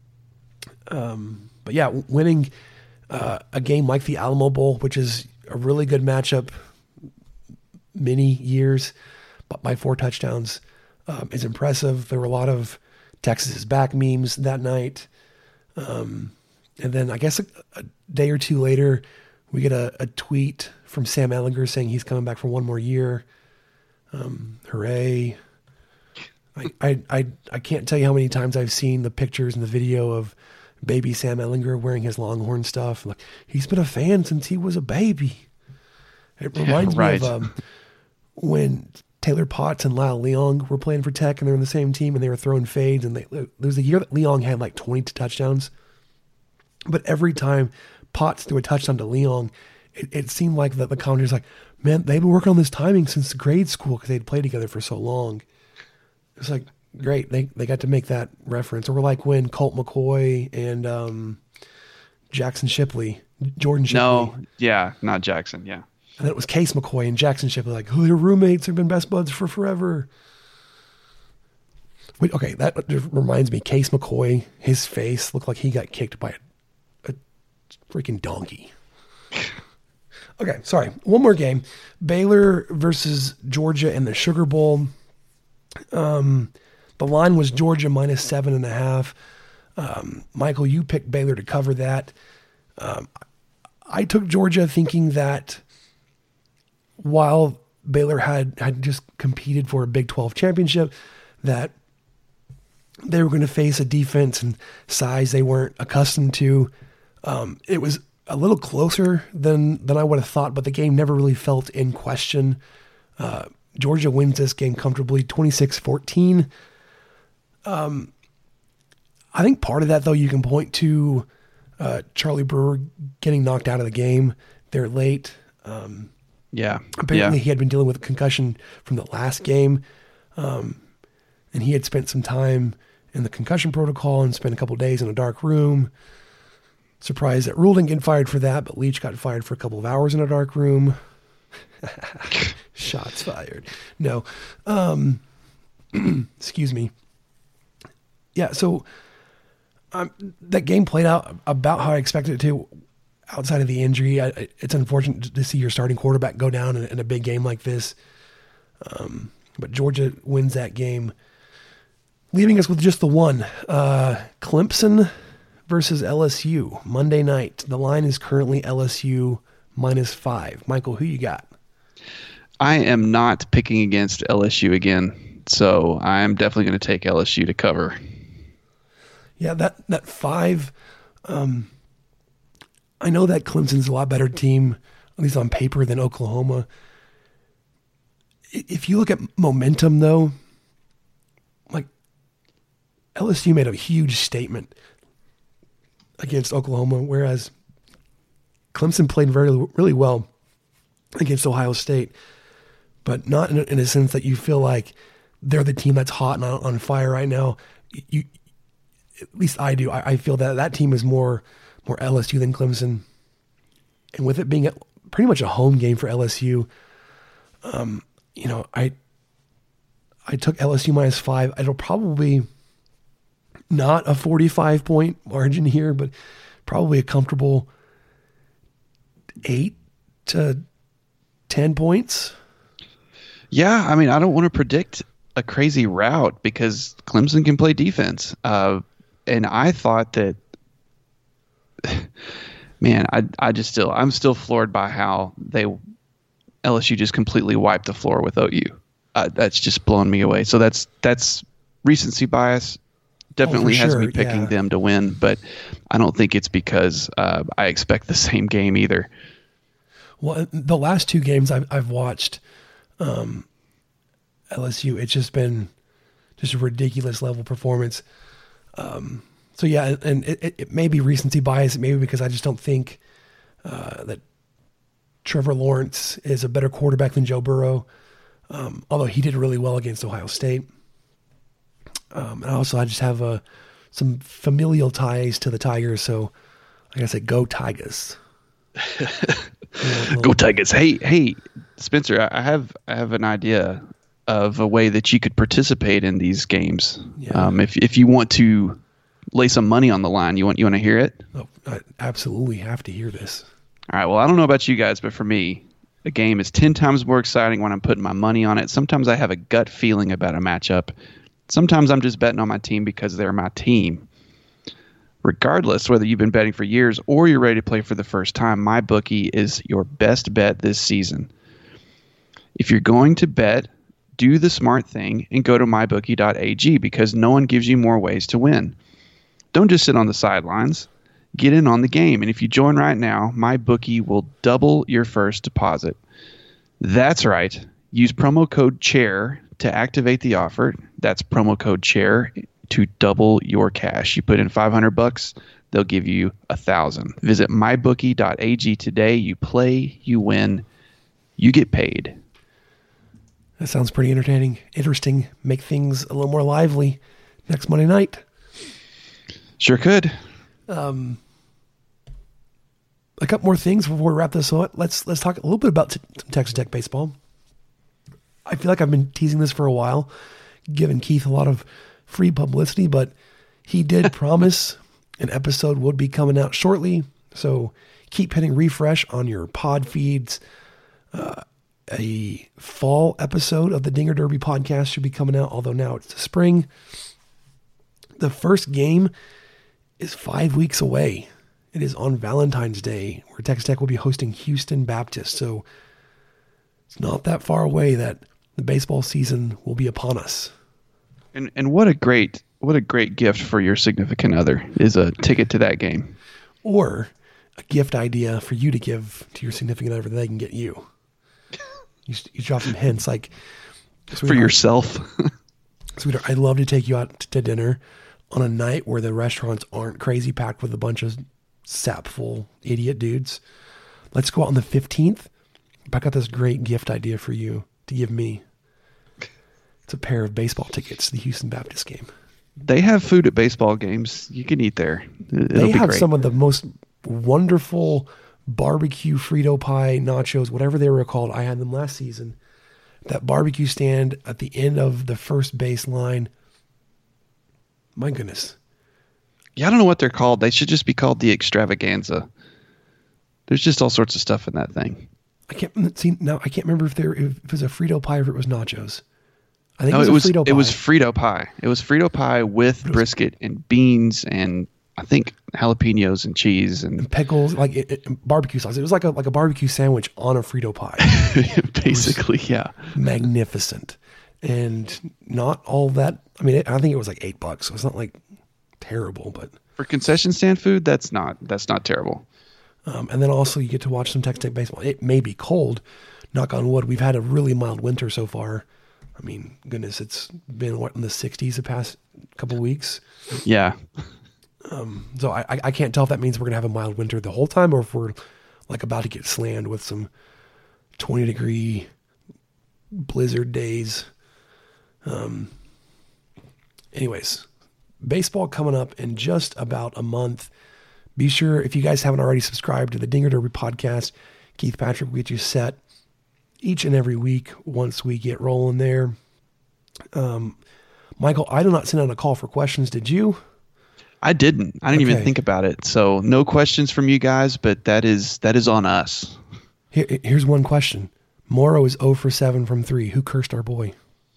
But yeah, winning a game like the Alamo Bowl, which is a really good matchup, many years, but by 4 touchdowns is impressive. There were a lot of Texas is back memes that night. And then I guess a day or two later, we get a tweet from Sam Ehlinger saying he's coming back for 1 more year. Hooray. I can't tell you how many times I've seen the pictures and the video of baby Sam Ehlinger wearing his Longhorn stuff. Like, he's been a fan since he was a baby. It reminds me of when Taylor Potts and Lyle Leong were playing for Tech, and they're in the same team, and they were throwing fades. And there was a year that Leong had like 20 touchdowns. But every time Potts threw a touchdown to Leong, it seemed like the commentators like, man, they've been working on this timing since grade school because they'd played together for so long. It's like, great, they got to make that reference. Or like when Colt McCoy and Jackson Shipley, Jordan Shipley. No, yeah, not Jackson, yeah. And then it was Case McCoy and Jackson Shipley, like, oh, they're roommates, they've been best buds for forever. Wait, okay, that just reminds me, Case McCoy, his face looked like he got kicked by a freaking donkey. Okay, sorry. One more game. Baylor versus Georgia in the Sugar Bowl. The line was Georgia minus 7.5. Michael, you picked Baylor to cover that. I took Georgia thinking that while Baylor had just competed for a Big 12 championship, that they were going to face a defense and size they weren't accustomed to. It was a little closer than I would have thought, but the game never really felt in question. Georgia wins this game comfortably, 26-14. I think part of that, though, you can point to Charlie Brewer getting knocked out of the game there late. Apparently he had been dealing with a concussion from the last game, and he had spent some time in the concussion protocol and spent a couple of days in a dark room. Surprised that Rule didn't get fired for that, but Leach got fired for a couple of hours in a dark room. Shots fired. No. Excuse me. Yeah, so that game played out about how I expected it to, outside of the injury. It's unfortunate to see your starting quarterback go down in a big game like this. But Georgia wins that game, leaving us with just the one. Clemson versus LSU, Monday night. The line is currently LSU -5. Michael, who you got? I am not picking against LSU again, so I am definitely going to take LSU to cover. Yeah, that 5, I know that Clemson's a lot better team, at least on paper, than Oklahoma. If you look at momentum, though, like LSU made a huge statement against Oklahoma, whereas Clemson played really well against Ohio State, but not in a sense that you feel like they're the team that's hot and on fire right now. At least I do. I feel that team is more LSU than Clemson, and with it being pretty much a home game for LSU, I took LSU -5. It'll probably not a 45-point margin here, but probably a comfortable 8 to 10 points. Yeah, I mean, I don't want to predict a crazy route because Clemson can play defense. And I thought that, man, I'm still floored by how LSU just completely wiped the floor with OU. That's just blown me away. So that's recency bias. Definitely has me picking them to win, but I don't think it's because I expect the same game either. Well, the last 2 games I've watched LSU, it's just been just a ridiculous level performance. So yeah, and it may be recency bias. It may be because I just don't think that Trevor Lawrence is a better quarterback than Joe Burrow, although he did really well against Ohio State. And also I just have some familial ties to the Tigers, so I gotta say, go Tigers. Go Tigers. Hey, Spencer, I have an idea of a way that you could participate in these games. Yeah. If you want to lay some money on the line, you want to hear it? Oh, I absolutely have to hear this. All right. Well, I don't know about you guys, but for me, a game is 10 times more exciting when I'm putting my money on it. Sometimes I have a gut feeling about a matchup. Sometimes I'm just betting on my team because they're my team. Regardless, whether you've been betting for years or you're ready to play for the first time, MyBookie is your best bet this season. If you're going to bet, do the smart thing and go to mybookie.ag because no one gives you more ways to win. Don't just sit on the sidelines. Get in on the game. And if you join right now, MyBookie will double your first deposit. That's right. Use promo code CHAIR to activate the offer. That's promo code CHAIR to double your cash. You put in $500, they'll give you $1,000. Visit mybookie.ag today. You play, you win, you get paid. That sounds pretty entertaining, interesting. Make things a little more lively next Monday night. Sure could. A couple more things before we wrap this up. Let's talk a little bit about some Texas Tech baseball. I feel like I've been teasing this for a while, giving Keith a lot of free publicity, but he did promise an episode would be coming out shortly. So keep hitting refresh on your pod feeds. A fall episode of the Dinger Derby podcast should be coming out, although now it's the spring. The first game is 5 weeks away. It is on Valentine's Day, where Texas Tech will be hosting Houston Baptist. So it's not that far away that the baseball season will be upon us. And what a great gift for your significant other is a ticket to that game. Or a gift idea for you to give to your significant other that they can get you. You drop some hints like, for yourself. Sweetheart, I'd love to take you out to dinner on a night where the restaurants aren't crazy packed with a bunch of sapful idiot dudes. Let's go out on the 15th. I got this great gift idea for you to give me. It's a pair of baseball tickets to the Houston Baptist game. They have food at baseball games. You can eat there. They have some of the most wonderful barbecue Frito pie nachos, whatever they were called. I had them last season. That barbecue stand at the end of the first base line. My goodness. Yeah, I don't know what they're called. They should just be called the Extravaganza. There's just all sorts of stuff in that thing. I can't remember if it was a Frito pie or if it was nachos. I think it was Frito pie. It was Frito pie. It was Frito pie with brisket and beans and I think jalapenos and cheese and pickles, like barbecue sauce. It was like a barbecue sandwich on a Frito pie. Basically, yeah. Magnificent. And not all that. I mean, I think it was like $8, so it's not like terrible, but for concession stand food, that's not terrible. And then also you get to watch some Texas Tech baseball. It may be cold, knock on wood. We've had a really mild winter so far. I mean, goodness, it's been in the 60s the past couple of weeks. Yeah. So I can't tell if that means we're going to have a mild winter the whole time or if we're like about to get slammed with some 20-degree blizzard days. Anyways, baseball coming up in just about a month. Be sure, if you guys haven't already subscribed to the Dinger Derby podcast, Keith Patrick will get you set each and every week once we get rolling there. Michael, I did not send out a call for questions. Did you? I didn't. I didn't even think about it. So no questions from you guys, but that is on us. Here's one question. Morrow is 0 for 7 from 3. Who cursed our boy?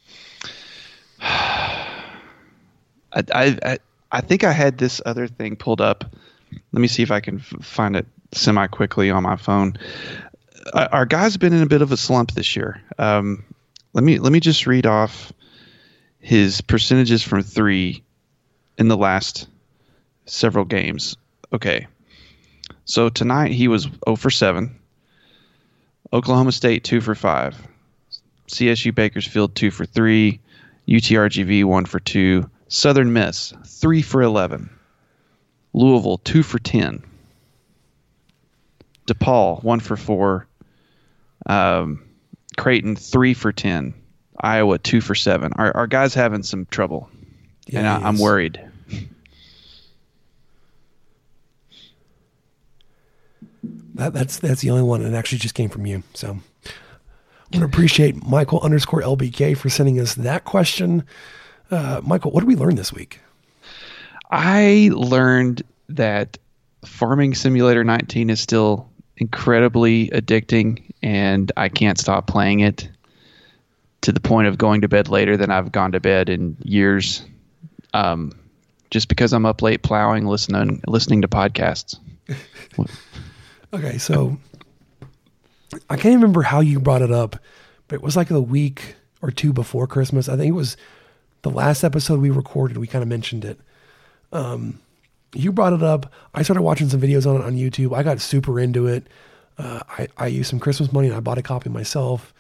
I think I had this other thing pulled up. Let me see if I can find it semi-quickly on my phone. Our guy's been in a bit of a slump this year. Let me just read off his percentages from 3 in the last several games. Okay. So tonight he was 0 for 7. Oklahoma State 2 for 5. CSU Bakersfield 2 for 3. UTRGV 1 for 2. Southern Miss 3 for 11. Louisville 2 for 10. DePaul 1 for 4. Creighton 3 for 10. Iowa 2 for 7. Our guy's having some trouble, and I'm worried. That's the only one, and it actually just came from you. So I want to appreciate Michael_LBK for sending us that question. Michael, what did we learn this week? I learned that Farming Simulator 19 is still incredibly addicting, and I can't stop playing it to the point of going to bed later than I've gone to bed in years, just because I'm up late plowing, listening to podcasts. Okay, so I can't remember how you brought it up, but it was like a week or two before Christmas. I think it was the last episode we recorded. We kind of mentioned it. you brought it up. I started watching some videos on it on YouTube. I got super into it. I used some Christmas money and I bought a copy myself.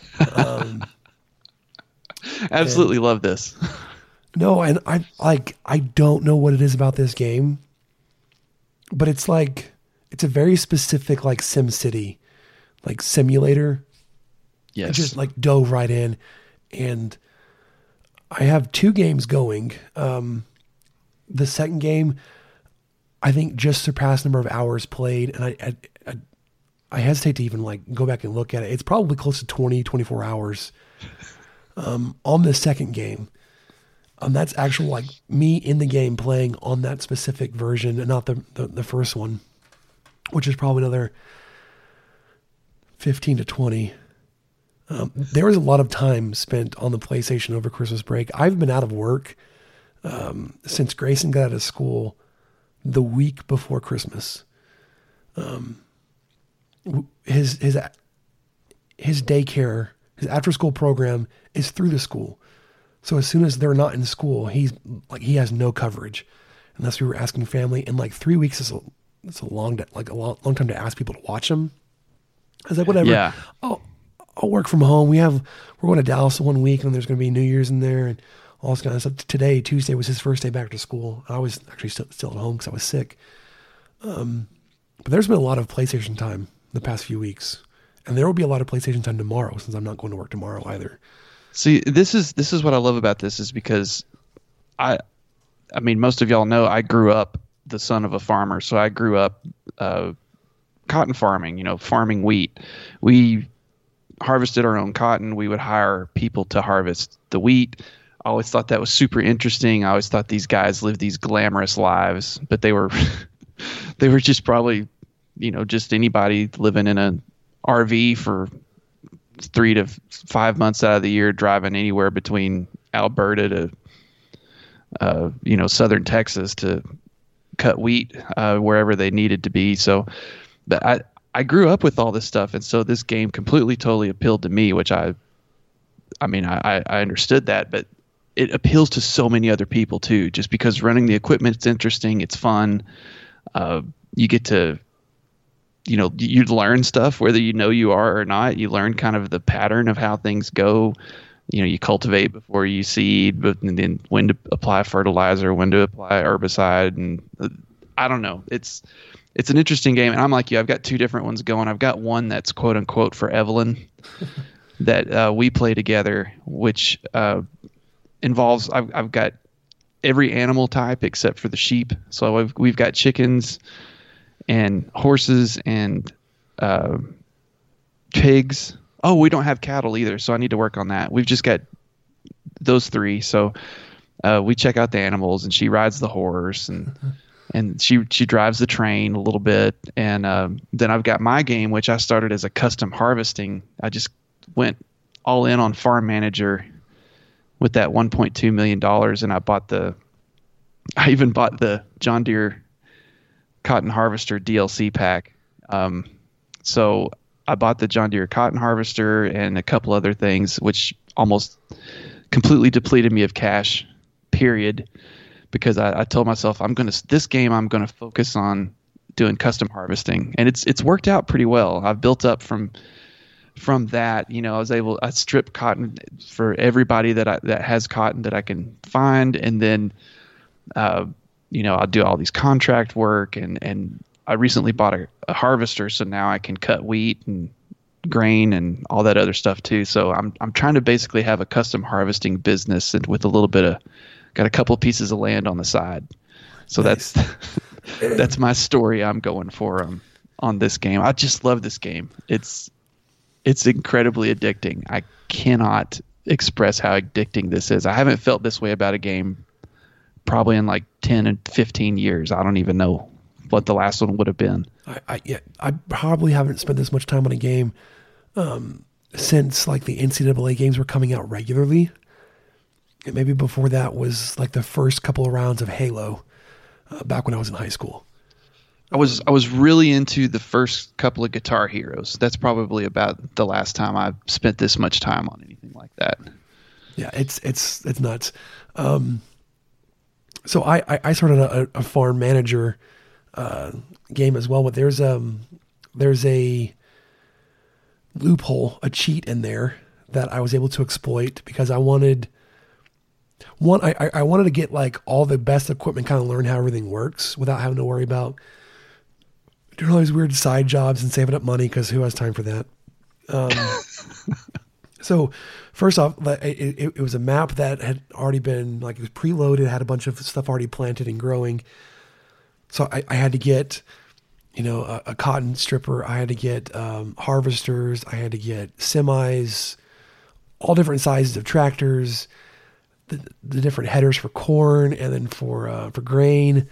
Absolutely love this. No, and I don't know what it is about this game, but it's a very specific like SimCity, like simulator. Yes. I just like dove right in, and I have 2 games going. The second game, I think, just surpassed the number of hours played, and I hesitate to even like go back and look at it. It's probably close to 20, 24 hours on the second game. That's actual like me in the game playing on that specific version and not the first one, which is probably another 15 to 20. There was a lot of time spent on the PlayStation over Christmas break. I've been out of work since Grayson got out of school the week before Christmas. His daycare, his after school program is through the school. So as soon as they're not in school, he has no coverage unless we were asking family. And like 3 weeks is a long time to ask people to watch them. I was like, whatever. Yeah. I'll work from home. We're going to Dallas 1 week and there's going to be New Year's in there and all this kind of stuff. Today, Tuesday, was his first day back to school. I was actually still at home because I was sick. But there's been a lot of PlayStation time the past few weeks, and there will be a lot of PlayStation time tomorrow since I'm not going to work tomorrow either. See, this is what I love about this is because I mean, most of y'all know I grew up the son of a farmer, so I grew up cotton farming, farming wheat. We harvested our own cotton. We would hire people to harvest the wheat. I always thought that was super interesting. I always thought these guys lived these glamorous lives, but they were just probably, just anybody living in an RV for 3 to 5 months out of the year, driving anywhere between Alberta to, southern Texas to cut wheat wherever they needed to be. So, but I grew up with all this stuff, and so this game completely, totally appealed to me, which I understood that, but it appeals to so many other people too, just because running the equipment's interesting, it's fun. You get to, you learn stuff, whether you are or not. You learn kind of the pattern of how things go. You cultivate before you seed, and then when to apply fertilizer, when to apply herbicide, and I don't know. It's an interesting game, and I'm like you. I've got 2 different ones going. I've got one that's quote unquote for Evelyn that we play together, which involves I've got every animal type except for the sheep. So we've got chickens and horses and pigs. Oh, we don't have cattle either, so I need to work on that. We've just got those 3. So we check out the animals, and she rides the horse, and she drives the train a little bit. And then I've got my game, which I started as a custom harvesting. I just went all in on Farm Manager with that $1.2 million, and I even bought the John Deere Cotton Harvester DLC pack. So I bought the John Deere Cotton Harvester and a couple other things, which almost completely depleted me of cash, period, because I told myself this game I'm going to focus on doing custom harvesting, and it's worked out pretty well. I've built up from that. I strip cotton for everybody that has cotton that I can find, and then I'll do all these contract work, and I recently bought a harvester, so now I can cut wheat and grain and all that other stuff too. So I'm trying to basically have a custom harvesting business, and with a little bit of, got a couple pieces of land on the side. So nice. That's my story I'm going for on this game. I just love this game. It's incredibly addicting. I cannot express how addicting this is. I haven't felt this way about a game probably in like 10 and 15 years. I don't even know what the last one would have been. I probably haven't spent this much time on a game since like the NCAA games were coming out regularly. And maybe before that was like the first couple of rounds of Halo back when I was in high school. I was really into the first couple of Guitar Heroes. That's probably about the last time I spent this much time on anything like that. Yeah, it's nuts. So I started a farm manager game as well, but there's a loophole, a cheat in there that I was able to exploit because I wanted I wanted to get like all the best equipment, kind of learn how everything works without having to worry about doing all these weird side jobs and saving up money, because who has time for that? So first off, it was a map that had already been, like, it was preloaded, had a bunch of stuff already planted and growing. So I had to get, a cotton stripper. I had to get harvesters. I had to get semis, all different sizes of tractors, the different headers for corn, and then for grain,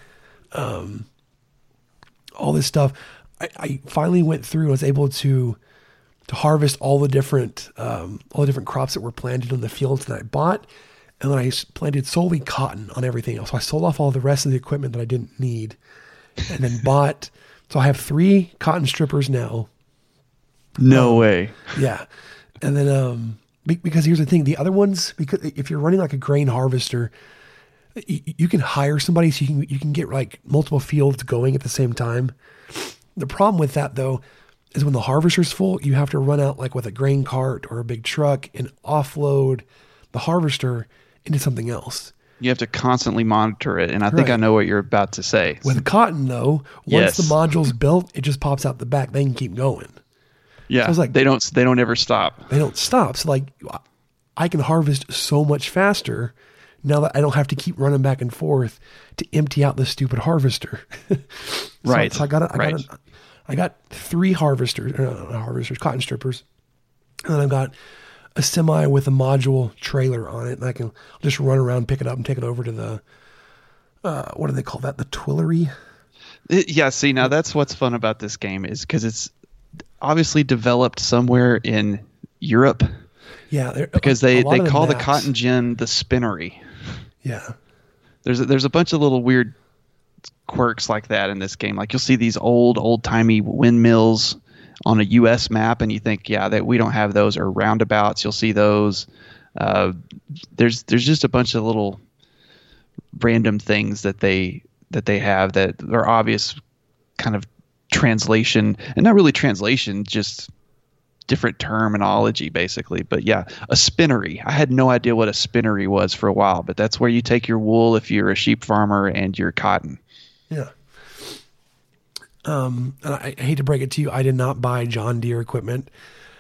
all this stuff. I finally went through and was able to harvest all the different crops that were planted in the fields that I bought. And then I planted solely cotton on everything else. So I sold off all the rest of the equipment that I didn't need, and then bought. So I have 3 cotton strippers now. No way. Yeah. And then, because here's the thing, the other ones, because if you're running like a grain harvester, you can hire somebody so you can get like multiple fields going at the same time. The problem with that though is when the harvester's full, you have to run out like with a grain cart or a big truck and offload the harvester into something else. You have to constantly monitor it, and I think I know what you're about to say. With cotton though, once the module's built, it just pops out the back. They can keep going. Yeah, so it's like they don't ever stop. They don't stop. So like, I can harvest so much faster now that I don't have to keep running back and forth to empty out the stupid harvester. Right. So I got 3 harvesters, cotton strippers, and then I've got a semi with a module trailer on it, and I can just run around, pick it up, and take it over to the what do they call that? The Twillery. Yeah. See, now that's what's fun about this game is because it's obviously developed somewhere in Europe. Yeah, because they call the cotton gin the spinnery. Yeah, there's a bunch of little weird quirks like that in this game. Like you'll see these old timey windmills on a U.S. map, and you think, that we don't have those, or roundabouts. You'll see those. There's just a bunch of little random things that they have that are obvious kind of translation, and not really translation, just different terminology basically. But yeah, a spinnery. I had no idea what a spinnery was for a while, but that's where you take your wool if you're a sheep farmer and your cotton. Yeah. And I hate to break it to you, I did not buy John Deere equipment.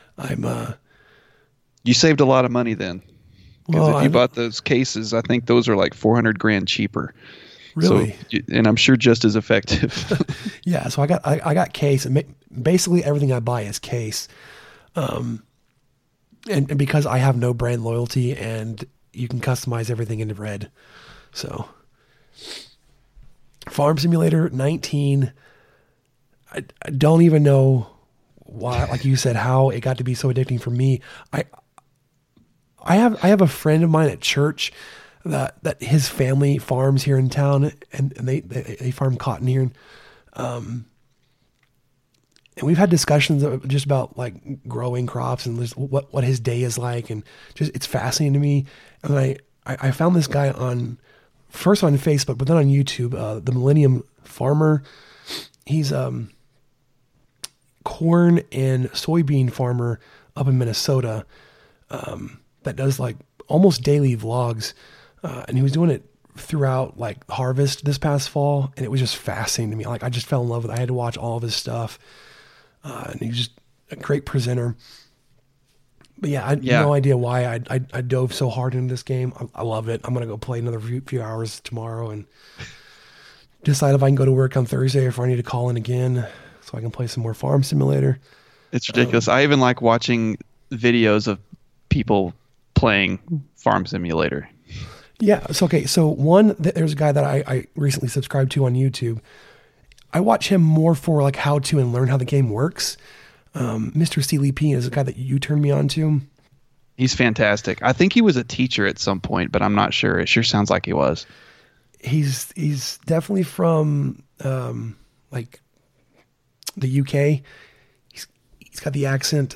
You saved a lot of money then. Because if you bought those cases, I think those are like $400,000 cheaper. Really? So, and I'm sure just as effective. Yeah. So I got case, and basically everything I buy is case. And because I have no brand loyalty, and you can customize everything into red. So Farm Simulator 19, I don't even know why, like you said, how it got to be so addicting for me. I have a friend of mine at church that his family farms here in town, and they farm cotton here. And we've had discussions just about like growing crops and just what his day is like, and just it's fascinating to me. And then I found this guy first on Facebook, but then on YouTube, the Millennium Farmer. He's corn and soybean farmer up in Minnesota that does like almost daily vlogs, and he was doing it throughout like harvest this past fall, and it was just fascinating to me. Like I just fell in love with it. I had to watch all of his stuff. And he's just a great presenter. But yeah, I had no idea why I dove so hard into this game. I love it. I'm going to go play another few hours tomorrow and decide if I can go to work on Thursday or if I need to call in again so I can play some more Farm Simulator. It's ridiculous. I even like watching videos of people playing Farm Simulator. Yeah. It's okay. So there's a guy that I recently subscribed to on YouTube. I watch him more for like how to and learn how the game works. Mr. CLP is a guy that you turned me on to. He's fantastic. I think he was a teacher at some point, but I'm not sure. It sure sounds like he was. He's definitely from like the UK. He's got the accent.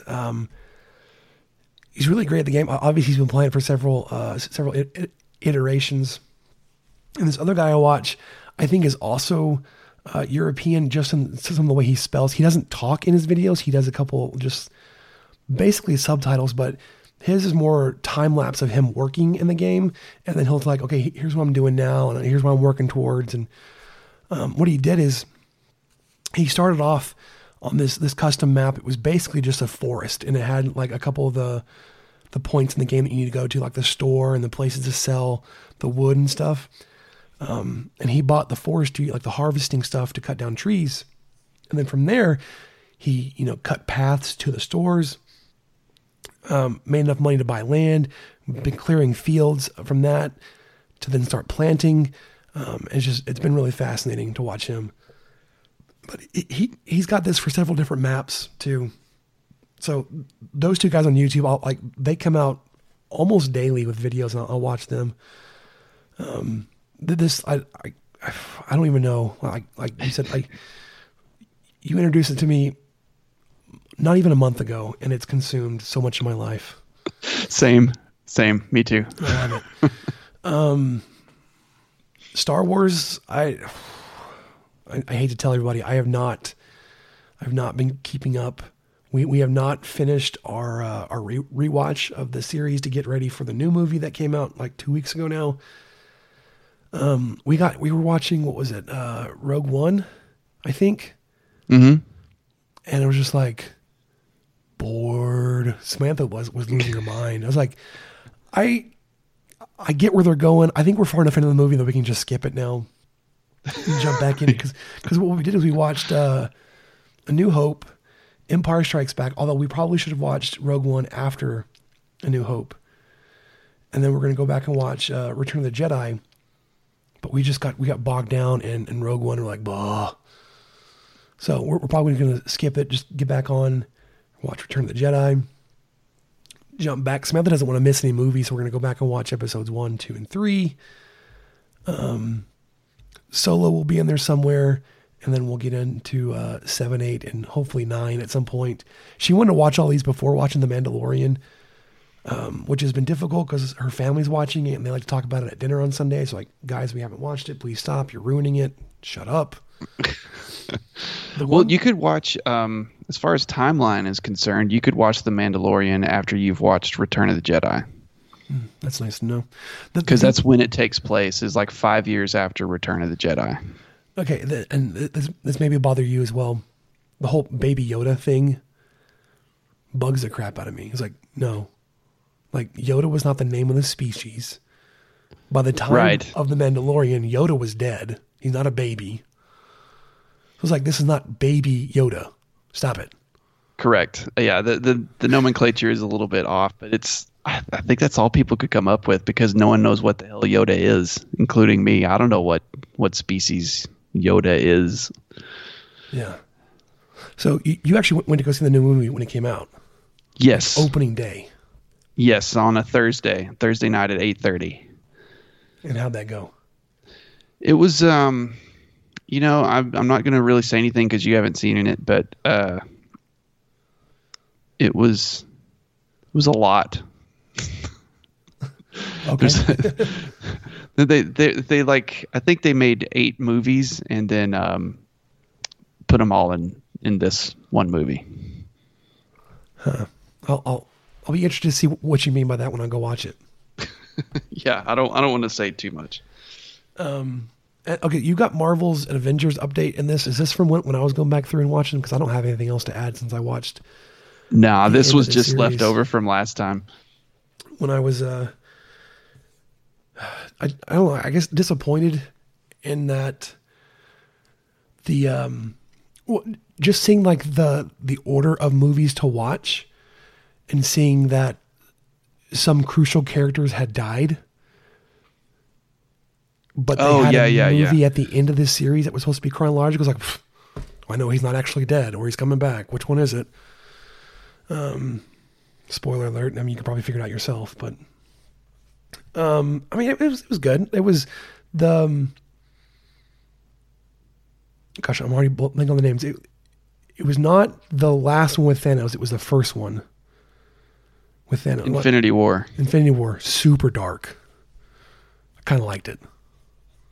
He's really great at the game. Obviously, he's been playing it for several iterations. And this other guy I watch, I think is also European, just in some of the way he spells. He doesn't talk in his videos. He does a couple just basically subtitles, but his is more time lapse of him working in the game. And then he'll like, okay, here's what I'm doing now. And here's what I'm working towards. And what he did is he started off on this custom map. It was basically just a forest, and it had like a couple of the points in the game that you need to go to, like the store and the places to sell the wood and stuff. And he bought the forestry, like the harvesting stuff to cut down trees. And then from there, he, cut paths to the stores, made enough money to buy land, been clearing fields from that to then start planting. It's been really fascinating to watch him. But he's got this for several different maps too. So those two guys on YouTube, they come out almost daily with videos, and I'll watch them. I don't even know. Like you said, you introduced it to me not even a month ago, and it's consumed so much of my life. Same. Me too. I love it. Star Wars, I hate to tell everybody, I've not been keeping up. We have not finished our rewatch of the series to get ready for the new movie that came out like 2 weeks ago now. We were watching, what was it? Rogue One, I think. Mm-hmm. And it was just like bored. Samantha was losing her mind. I was like, I get where they're going. I think we're far enough into the movie that we can just skip it now and jump back in, because what we did is we watched A New Hope, Empire Strikes Back, although we probably should have watched Rogue One after A New Hope. And then we're going to go back and watch Return of the Jedi. But we got bogged down in Rogue One, and we're like, bah. So we're probably going to skip it, just get back on, watch Return of the Jedi, jump back. Samantha doesn't want to miss any movies, so we're going to go back and watch episodes 1, 2, and 3. Solo will be in there somewhere, and then we'll get into 7, 8, and hopefully 9 at some point. She wanted to watch all these before watching The Mandalorian, which has been difficult because her family's watching it, and they like to talk about it at dinner on Sunday. So like, guys, we haven't watched it. Please stop. You're ruining it. Shut up. Well, you could watch, as far as timeline is concerned, you could watch The Mandalorian after you've watched Return of the Jedi. That's nice to know. Because that's when it takes place, is like 5 years after Return of the Jedi. Okay, and this maybe bother you as well. The whole Baby Yoda thing bugs the crap out of me. It's like, no. Like, Yoda was not the name of the species. By the time of The Mandalorian, Yoda was dead. He's not a baby. So it's like, this is not Baby Yoda. Stop it. Correct. Yeah, the nomenclature is a little bit off, but I think that's all people could come up with, because no one knows what the hell Yoda is, including me. I don't know what species Yoda is. Yeah. So you actually went to go see the new movie when it came out? Yes. Like opening day? Yes, on a Thursday night at 8:30. And how'd that go? It was, I'm not going to really say anything because you haven't seen it, but it was a lot. Okay. they like, I think they made 8 movies and then put them all in this one movie. Huh. I'll be interested to see what you mean by that when I go watch it. Yeah, I don't want to say too much. Okay, you got Marvel's and Avengers update in this. Is this from when I was going back through and watching? Because I don't have anything else to add since I watched. No, this was just left over from last time. When I was, I don't know, I guess disappointed in that just seeing like the order of movies to watch and seeing that some crucial characters had died. But they had a movie at the end of this series that was supposed to be chronological. It was like, I know he's not actually dead, or he's coming back. Which one is it? Spoiler alert. I mean, you can probably figure it out yourself. But I mean, it was good. It was the gosh, I'm already blanking on the names. It was not the last one with Thanos. It was the first one with Thanos. Infinity War. Infinity War. Super dark. I kind of liked it.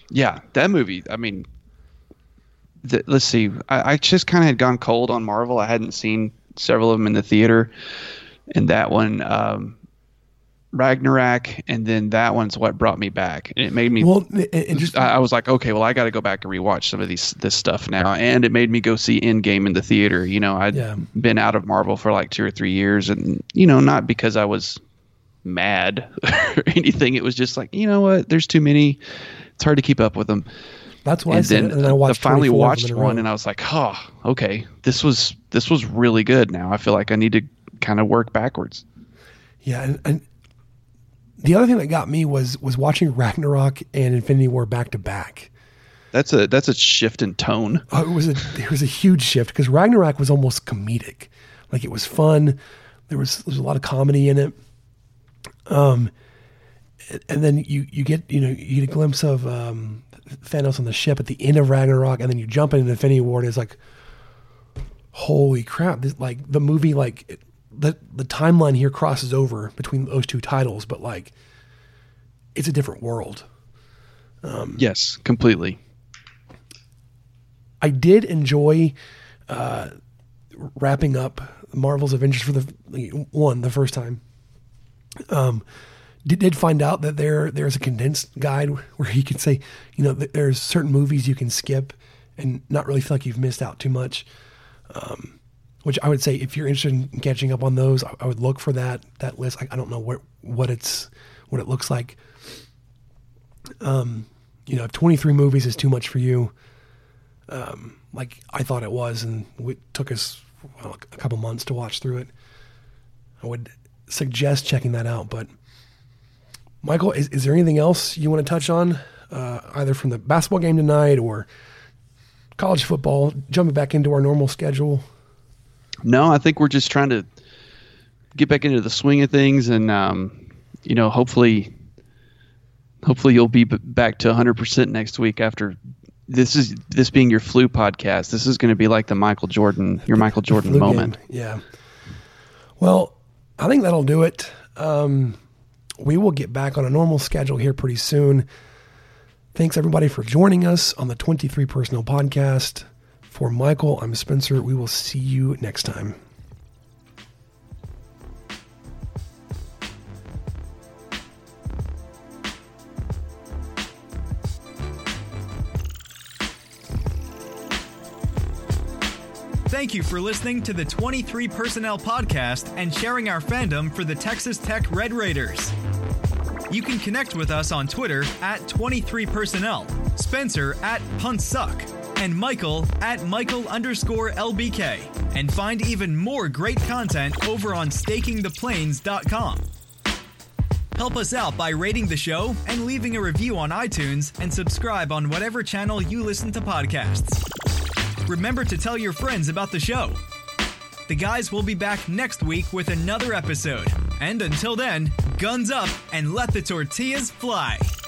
Yeah, that movie. I mean, let's see. I just kind of had gone cold on Marvel. I hadn't seen several of them in the theater, and that one, Ragnarok, and then that one's what brought me back. And it made me. Well, I was like, okay, well, I got to go back and rewatch some of this stuff now, and it made me go see Endgame in the theater. You know, I'd been out of Marvel for like 2 or 3 years, and not because I was mad or anything. It was just like, you know what? There's too many. It's hard to keep up with them. That's why I said it, and then I finally watched one, and I was like, oh, okay, this was really good. Now I feel like I need to kind of work backwards. Yeah, and the other thing that got me was watching Ragnarok and Infinity War back to back. That's a shift in tone. It was a huge shift because Ragnarok was almost comedic, like it was fun. There was a lot of comedy in it. And then you get a glimpse of Thanos on the ship at the end of Ragnarok, and then you jump into Infinity War, and it's like, holy crap! This, like the movie, like the timeline here crosses over between those two titles, but like it's a different world. Yes, completely. I did enjoy wrapping up Marvel's Avengers for the first time. Did find out that there's a condensed guide where you can say, that there's certain movies you can skip and not really feel like you've missed out too much. Which I would say, if you're interested in catching up on those, I would look for that list. I don't know what it looks like. If 23 movies is too much for you, like I thought it was, and it took us a couple months to watch through it, I would suggest checking that out. But Michael, is there anything else you want to touch on, either from the basketball game tonight or college football, jumping back into our normal schedule? No, I think we're just trying to get back into the swing of things, and hopefully you'll be back to 100% next week after this being your flu podcast. This is going to be like your Michael Jordan moment. Game. Yeah. Well, I think that'll do it. We will get back on a normal schedule here pretty soon. Thanks everybody for joining us on the 23 Personnel Podcast. For Michael, I'm Spencer. We will see you next time. Thank you for listening to the 23 Personnel Podcast and sharing our fandom for the Texas Tech Red Raiders. You can connect with us on Twitter at 23personnel, Spencer at PuntSuck, and Michael at Michael_LBK, and find even more great content over on StakingThePlains.com. Help us out by rating the show and leaving a review on iTunes, and subscribe on whatever channel you listen to podcasts. Remember to tell your friends about the show. The guys will be back next week with another episode. And until then, guns up and let the tortillas fly.